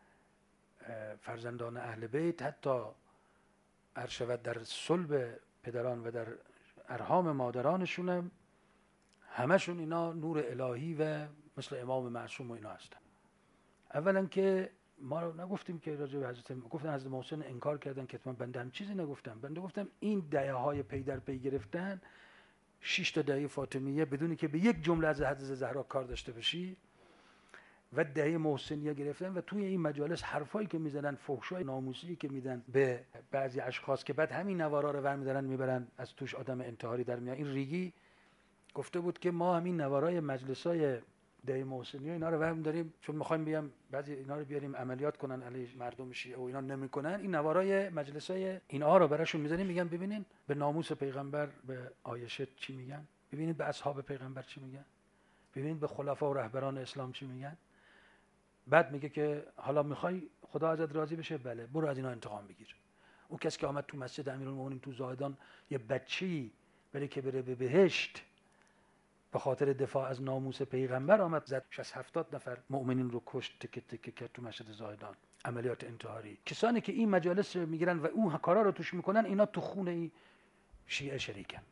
فرزندان اهل بیت حتی ارشود در صلب پدران و در ارحام مادرانشون همشون اینا نور الهی و مثل امام معصوم و اینا هستن. اولا که ما رو نگفتیم که راجع به گفتن حضرت محسن انکار کردن که من بنده هم چیزی نگفتم. بنده گفتم این دهه های پی در پی گرفتن، 6 تا دهه فاطمیه بدونی که به یک جمله از حضرت زهرا کار داشته باشی، و دهه محسنیه گرفتن و توی این مجالس حرفایی که میزنن، فحشای ناموسی که میدن به بعضی اشخاص که بعد همین نوارا رو برمی‌دارن میبرن از توش آدم انتحاری در میاد. این ریگی گفته بود که ما همین نوارای مجلسای دهه محسنیه اینا رو برمی داریم، چون میخوایم بیام بعضی اینا رو بیاریم عملیات کنن علیه مردم شیعه و اینا نمیکنن. این نوارای مجلسای اینا رو براشون میذاریم، میگن ببینین به ناموس پیغمبر، به عایشه چی میگن، ببینید به اصحاب پیغمبر چی میگن، ببینید به خلفا و رهبران اسلام چی میگن. بعد میگه که حالا میخوای خدا ازت راضی بشه، بله برو از اینا انتقام بگیر. اون کسی که آمد تو مسجد امیرالمومنین تو زاهدان یه بچه‌ای برای که بره به بهشت به خاطر دفاع از ناموس پیغمبر آمد زد 60-70 نفر مؤمنین رو کشت، تکه تکه کرد تو مسجد زاهدان، عملیات انتحاری. کسانی که این مجالس میگیرن و اون کارا رو توش میکنن، اینا تو خونه شیعه شریکن،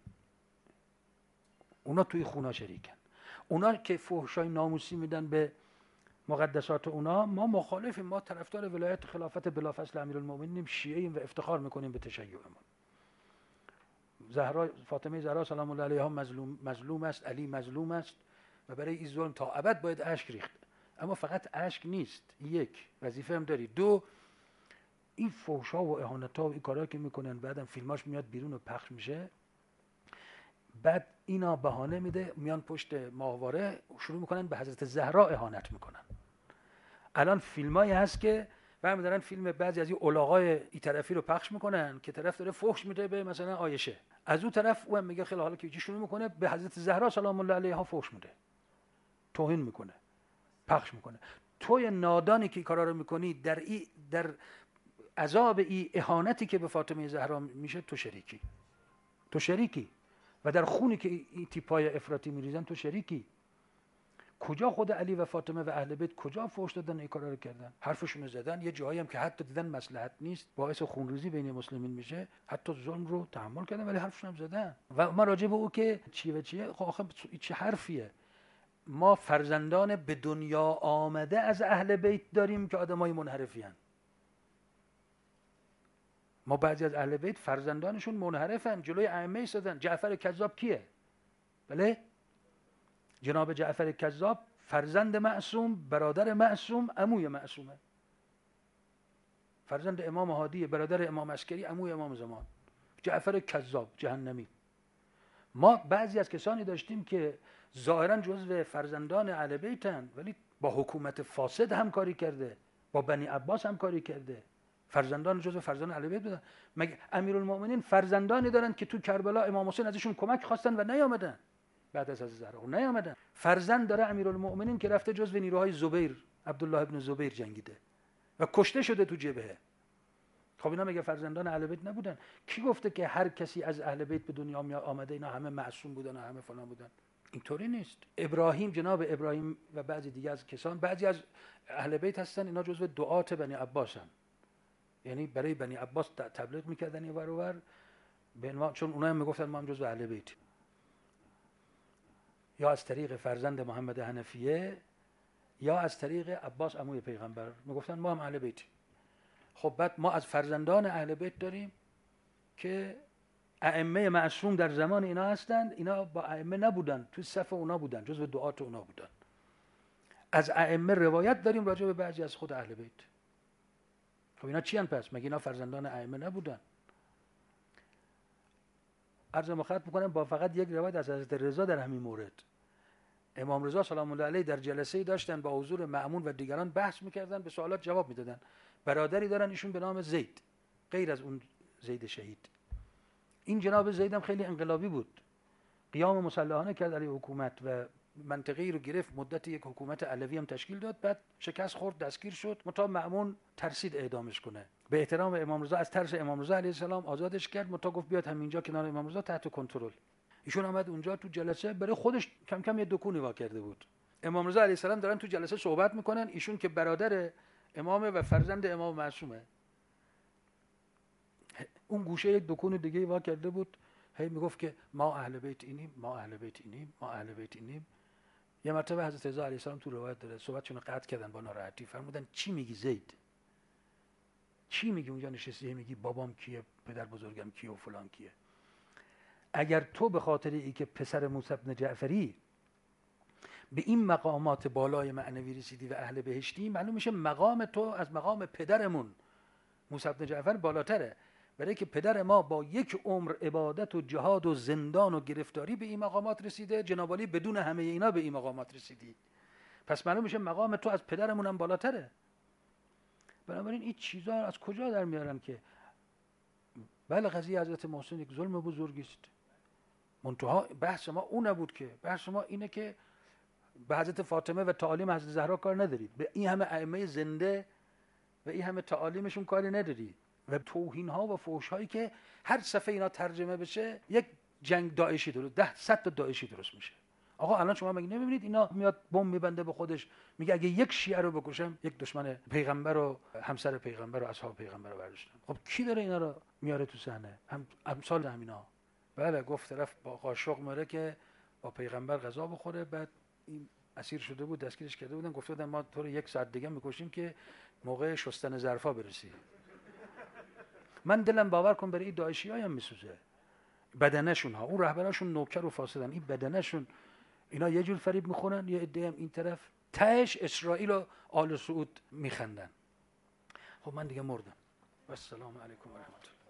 اونا توی خونه شریکن. اونا که فحشای ناموسی میدن به مقدسات اونا، ما مخالفیم، ما طرفدار ولایت خلافت بلافاصله امیرالمومنینیم، شیعه‌ایم و افتخار میکنیم به تشیعمون. زهرا، فاطمه زهرا سلام الله علیها مظلوم است، علی مظلوم است و برای این ظلم تا ابد باید اشک ریخت. اما فقط اشک نیست، یک وظیفه هم داری. دو، این فحشا و اهانت‌ها و این کارا که میکنن بعدم فیلماش میاد بیرون و پخش میشه، بعد اینا بهانه میده میان پشت ماهواره شروع میکنن به حضرت زهرا اهانت میکنن. الان فیلمایی هست که برمی‌دارن فیلم بعضی از این الاغای این طرفی رو پخش میکنن که طرف داره فحش میده به مثلا عایشه، از اون طرف اون میگه خیلی حالا که شروع میکنه به حضرت زهرا سلام الله علیها فحش میده، توهین میکنه، پخش میکنه. توی نادانی که این کارا رو میکنی، در عذاب این اهانتی که به فاطمه زهرا میشه تو شریکی و در خونی که این تیپای افراطی میریزن تو شریکی. کجا خود علی و فاطمه و اهل بیت کجا فحش دادن این کارا رو کردن، حرفشون رو زدن، یه جایی هم که حتی دیدن مصلحت نیست باعث خونریزی بین مسلمین میشه، حتی ظلم رو تحمل کردن ولی حرفشون هم زدن. و ما راجع به او که چیه خب آخه چه حرفیه. ما فرزندان به دنیا آمده از اهل بیت داریم که آدمای منحرفی هن. ما بعضی از اهل بیت فرزندانشون منحرفن، جلوی ائمه ایستادن. جعفر کذاب کیه؟ بله، جناب جعفر کذاب فرزند معصوم، برادر معصوم، عموی معصومه. فرزند امام هادی، برادر امام عسکری، عموی امام زمان. جعفر کذاب جهنمی. ما بعضی از کسانی داشتیم که ظاهرا جزو فرزندان اهل بیتن ولی با حکومت فاسد همکاری کرده، با بنی عباس همکاری کرده، فرزندان جزو فرزندان اهل بیت بودن. مگه امیرالمومنین فرزندانی دارن که تو کربلا امام حسین ازشون کمک خواستن و نیامدن؟ بعد از زهرا نیامدن. فرزند داره امیرالمومنین که رفته جزو نیروهای زبیر، عبدالله ابن زبیر جنگیده. و کشته شده تو جبهه. خب اینا مگه فرزندان اهل بیت نبودن؟ کی گفته که هر کسی از اهل بیت به دنیا آمده اینا همه معصوم بودن و همه فلان بودن؟ اینطوری نیست. ابراهیم، جناب ابراهیم و بعضی دیگه از کسان، بعضی از اهل بیت هستن اینا جزو دعات بنی عباسن، یعنی برای بنی عباس تبلیغ میکردن این ور و ور، چون اونها هم میگفتن ما هم جزو اهل بیت. یا از طریق فرزند محمد حنفیه یا از طریق عباس عموی پیغمبر میگفتن ما هم اهل بیت. خب بعد ما از فرزندان اهل بیت داریم که ائمه معصوم در زمان اینا هستند، اینا با ائمه نبودن، تو صف اونا بودن، جزو دعات اونا بودن. از ائمه روایت داریم راجع به بعضی از خود اهل بیت. خب اینا چی ان پس؟ مگه اینا فرزندان ائمه نبودن؟ عرض مخاطب میکنم با فقط یک روایت از حضرت رضا در همین مورد. امام رضا سلام الله علیه در جلسه‌ای داشتن با حضور مأمون و دیگران بحث میکردن، به سوالات جواب میدادن. برادری دارن ایشون به نام زید، غیر از اون زید شهید. این جناب زید هم خیلی انقلابی بود، قیام مسلحانه کرد علیه حکومت و منطقه‌ای رو گرفت، مدت یک حکومت علوی هم تشکیل داد، بعد شکست خورد، دستگیر شد، متا مأمون ترسید اعدامش کنه. به احترام امام رضا از ترس امام رضا علیه السلام آزادش کرد، متا گفت بیاد همینجا کنار امام رضا تحت کنترل. ایشون اومد اونجا تو جلسه، برای خودش کم کم یه دکونی وا کرده بود. امام رضا علیه السلام دارن تو جلسه صحبت میکنن، ایشون که برادر امامه و فرزند امام معصومه، اون گوشه یک دکون دیگه وا کرده بود، هی میگفت که ما اهل بیت اینیم، ما اهل بیت اینیم، ما اهل بیت اینیم. یه مرتبه حضرت رضا علیه السلام تو روایت داره صحبتشون رو قطع کردن با ناراحتی، فرمودن چی میگی زید؟ چی میگی اونجا نشستی میگی بابام کیه، پدر بزرگم کیه و فلان کیه؟ اگر تو به خاطر ای که پسر موسی بن جعفری به این مقامات بالای معنوی رسیدی و اهل بهشتی، معلوم میشه مقام تو از مقام پدرمون موسی بن جعفر بالاتره، برای که پدر ما با یک عمر عبادت و جهاد و زندان و گرفتاری به این مقامات رسیده، جناب علی بدون همه اینا به این مقامات رسیدی، پس معلوم میشه مقام تو از پدرمون هم بالاتره. بنابراین این چیزا از کجا در میارن که بله قضیه حضرت محسن یک ظلم بزرگی است، منتها بحث ما اون نبود که، بحث ما اینه که به حضرت فاطمه و تعالیم حضرت زهرا کار نداری، به این همه ائمه زنده و این همه تعالیمشون کاری نداری، و توهین ها و فحش هایی که هر صفحه اینا ترجمه بشه یک جنگ داعشی درست، 100 تا داعشی درست میشه. آقا الان شما مگه نمیبینید اینا میاد بمب میبنده به خودش، میگه اگه یک شیعه رو بکشم یک دشمن پیغمبر و همسر پیغمبر و اصحاب پیغمبر رو برداشتم. خب کی داره اینا رو میاره تو صحنه؟ امثال همینا. بله گفت طرف با قاشق میاره که با پیغمبر غذا بخوره، بعد این اسیر شده بود، دستگیرش کرده بودن، گفته بودن ما تو رو 1 ساعت دیگه میکشیم که موقع شستن ظرفا برسی. من دلم باور کن برای این داعشی‌ها هم میسوزه، بدنشون ها، اون رهبراشون نوکر و فاسدن، این بدنشون اینا یه جور فریب میخورن، یه عده هم این طرف تهش اسرائیل و آل سعود میخندن. خب من دیگه مردم. و السلام علیکم و رحمت الله.